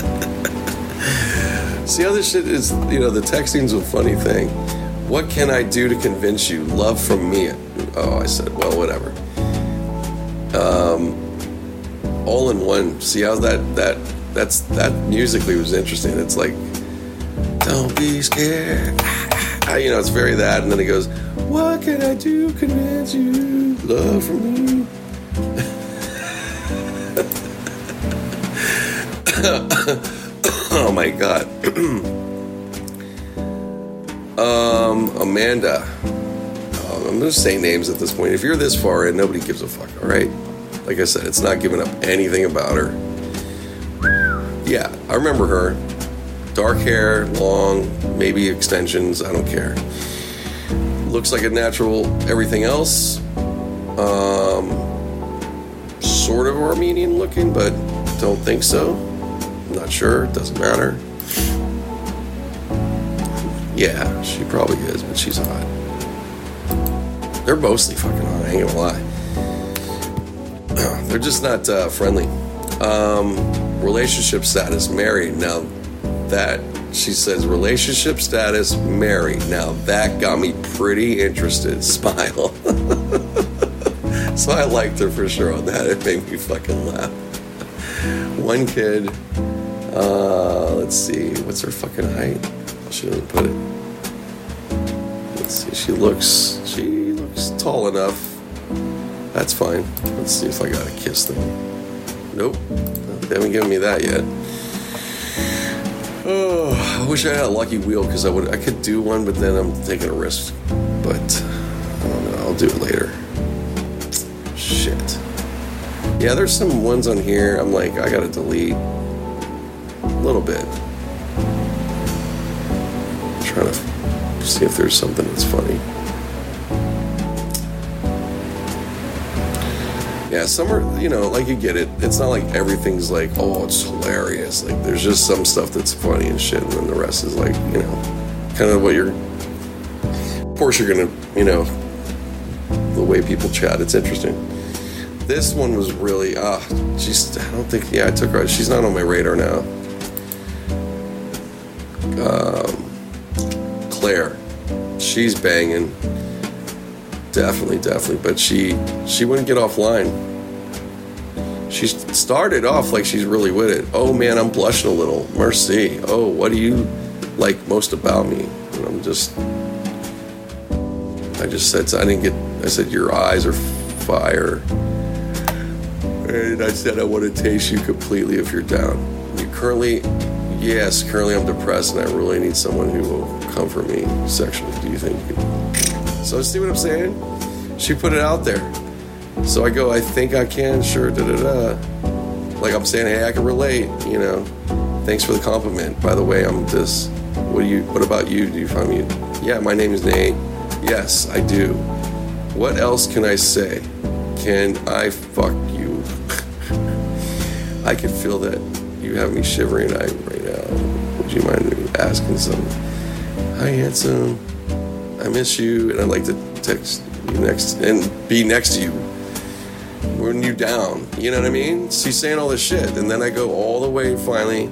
Speaker 1: See how this shit is, you know, the texting's a funny thing. What can I do to convince you? Love from me. Oh, I said, well, whatever. Um, all in one. See how that, that, that's, that musically was interesting. It's like, don't be scared. You know, it's very that. And then it goes, what can I do to convince you? Love from me. Oh my God. um, Amanda. Oh, I'm just saying names at this point. If you're this far in, nobody gives a fuck, all right? Like I said, it's not giving up anything about her. Yeah, I remember her. Dark hair, long, maybe extensions, I don't care. Looks like a natural everything else. Um, sort of Armenian looking, but don't think so. Not sure, doesn't matter. Yeah, she probably is, but she's hot. They're mostly fucking hot, I ain't gonna lie. They're just not uh, friendly. Um, relationship status, married. Now that, she says, relationship status, married. Now that got me pretty interested. Smile. So I liked her for sure on that. It made me fucking laugh. One kid. Uh, let's see. What's her fucking height? She doesn't put it. Let's see. She looks. She looks tall enough. That's fine. Let's see if I got a kiss thing. Nope. They haven't given me that yet. Oh, I wish I had a lucky wheel because I would. I could do one, but then I'm taking a risk. But I don't know. I'll do it later. Shit. Yeah, there's some ones on here. I'm like, I gotta delete a little bit. I'm trying to see if there's something that's funny. Yeah, some are, you know, like you get it. It's not like everything's like, oh, it's hilarious. Like, there's just some stuff that's funny and shit, and then the rest is like, you know, kind of what you're. Of course, you're gonna, you know, the way people chat. It's interesting. This one was really, ah, uh, she's. I don't think. Yeah, I took her. She's not on my radar now. Um, Claire, she's banging. Definitely, definitely. But she she wouldn't get offline. She started off like she's really with it. Oh man, I'm blushing a little. Mercy. Oh, what do you like most about me? And I'm just, I just said, I didn't get, I said, your eyes are fire. And I said, I want to taste you completely if you're down. You currently, yes, currently I'm depressed and I really need someone who will comfort me sexually. Do you think you So see what I'm saying? She put it out there. So I go, I think I can, sure, da-da-da. Like I'm saying, hey, I can relate, you know. Thanks for the compliment. By the way, I'm this. What do you, what about you? Do you find me? Yeah, my name is Nate. Yes, I do. What else can I say? Can I fuck you? I can feel that you have me shivering right now. Would you mind me asking something? Hi, handsome. I miss you, and I'd like to text you next and be next to you when you're down. You know what I mean? She's saying all this shit, and then I go all the way. Finally,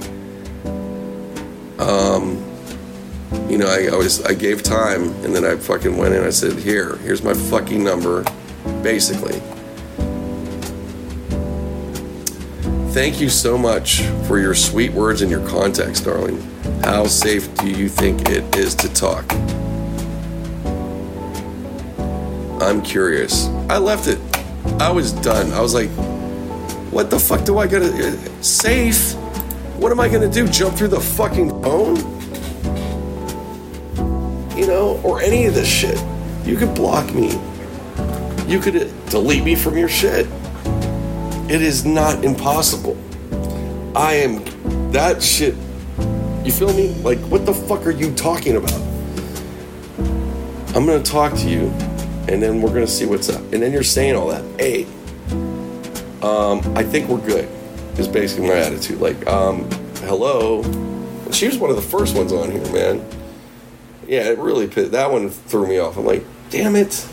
Speaker 1: um, you know, I, I was I gave time, and then I fucking went in. I said, "Here, here's my fucking number." Basically, thank you so much for your sweet words and your context, darling. How safe do you think it is to talk? I'm curious. I left it. I was done. I was like, what the fuck do I gotta... Uh, safe? What am I gonna do? Jump through the fucking phone? You know? Or any of this shit. You could block me. You could delete me from your shit. It is not impossible. I am... That shit... You feel me? Like, what the fuck are you talking about? I'm gonna talk to you. And then we're going to see what's up. And then you're saying all that. Hey, um, I think we're good, is basically my attitude. Like, um, hello. And she was one of the first ones on here, man. Yeah, it really, that one threw me off. I'm like, damn it.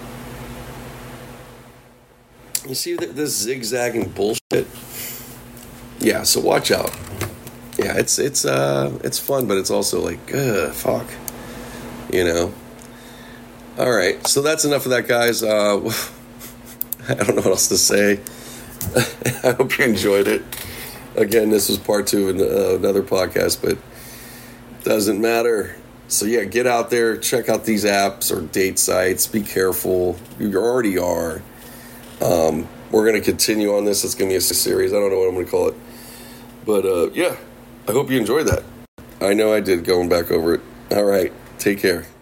Speaker 1: You see this zigzagging bullshit? Yeah, so watch out. Yeah, it's, it's, uh, it's fun, but it's also like, ugh, fuck. You know? All right, so that's enough of that, guys. Uh, I don't know what else to say. I hope you enjoyed it. Again, this was part two of uh, another podcast, but doesn't matter. So yeah, get out there, check out these apps or date sites. Be careful. You already are. Um, we're going to continue on this. It's going to be a series. I don't know what I'm going to call it. But uh, yeah, I hope you enjoyed that. I know I did, going back over it. All right, take care.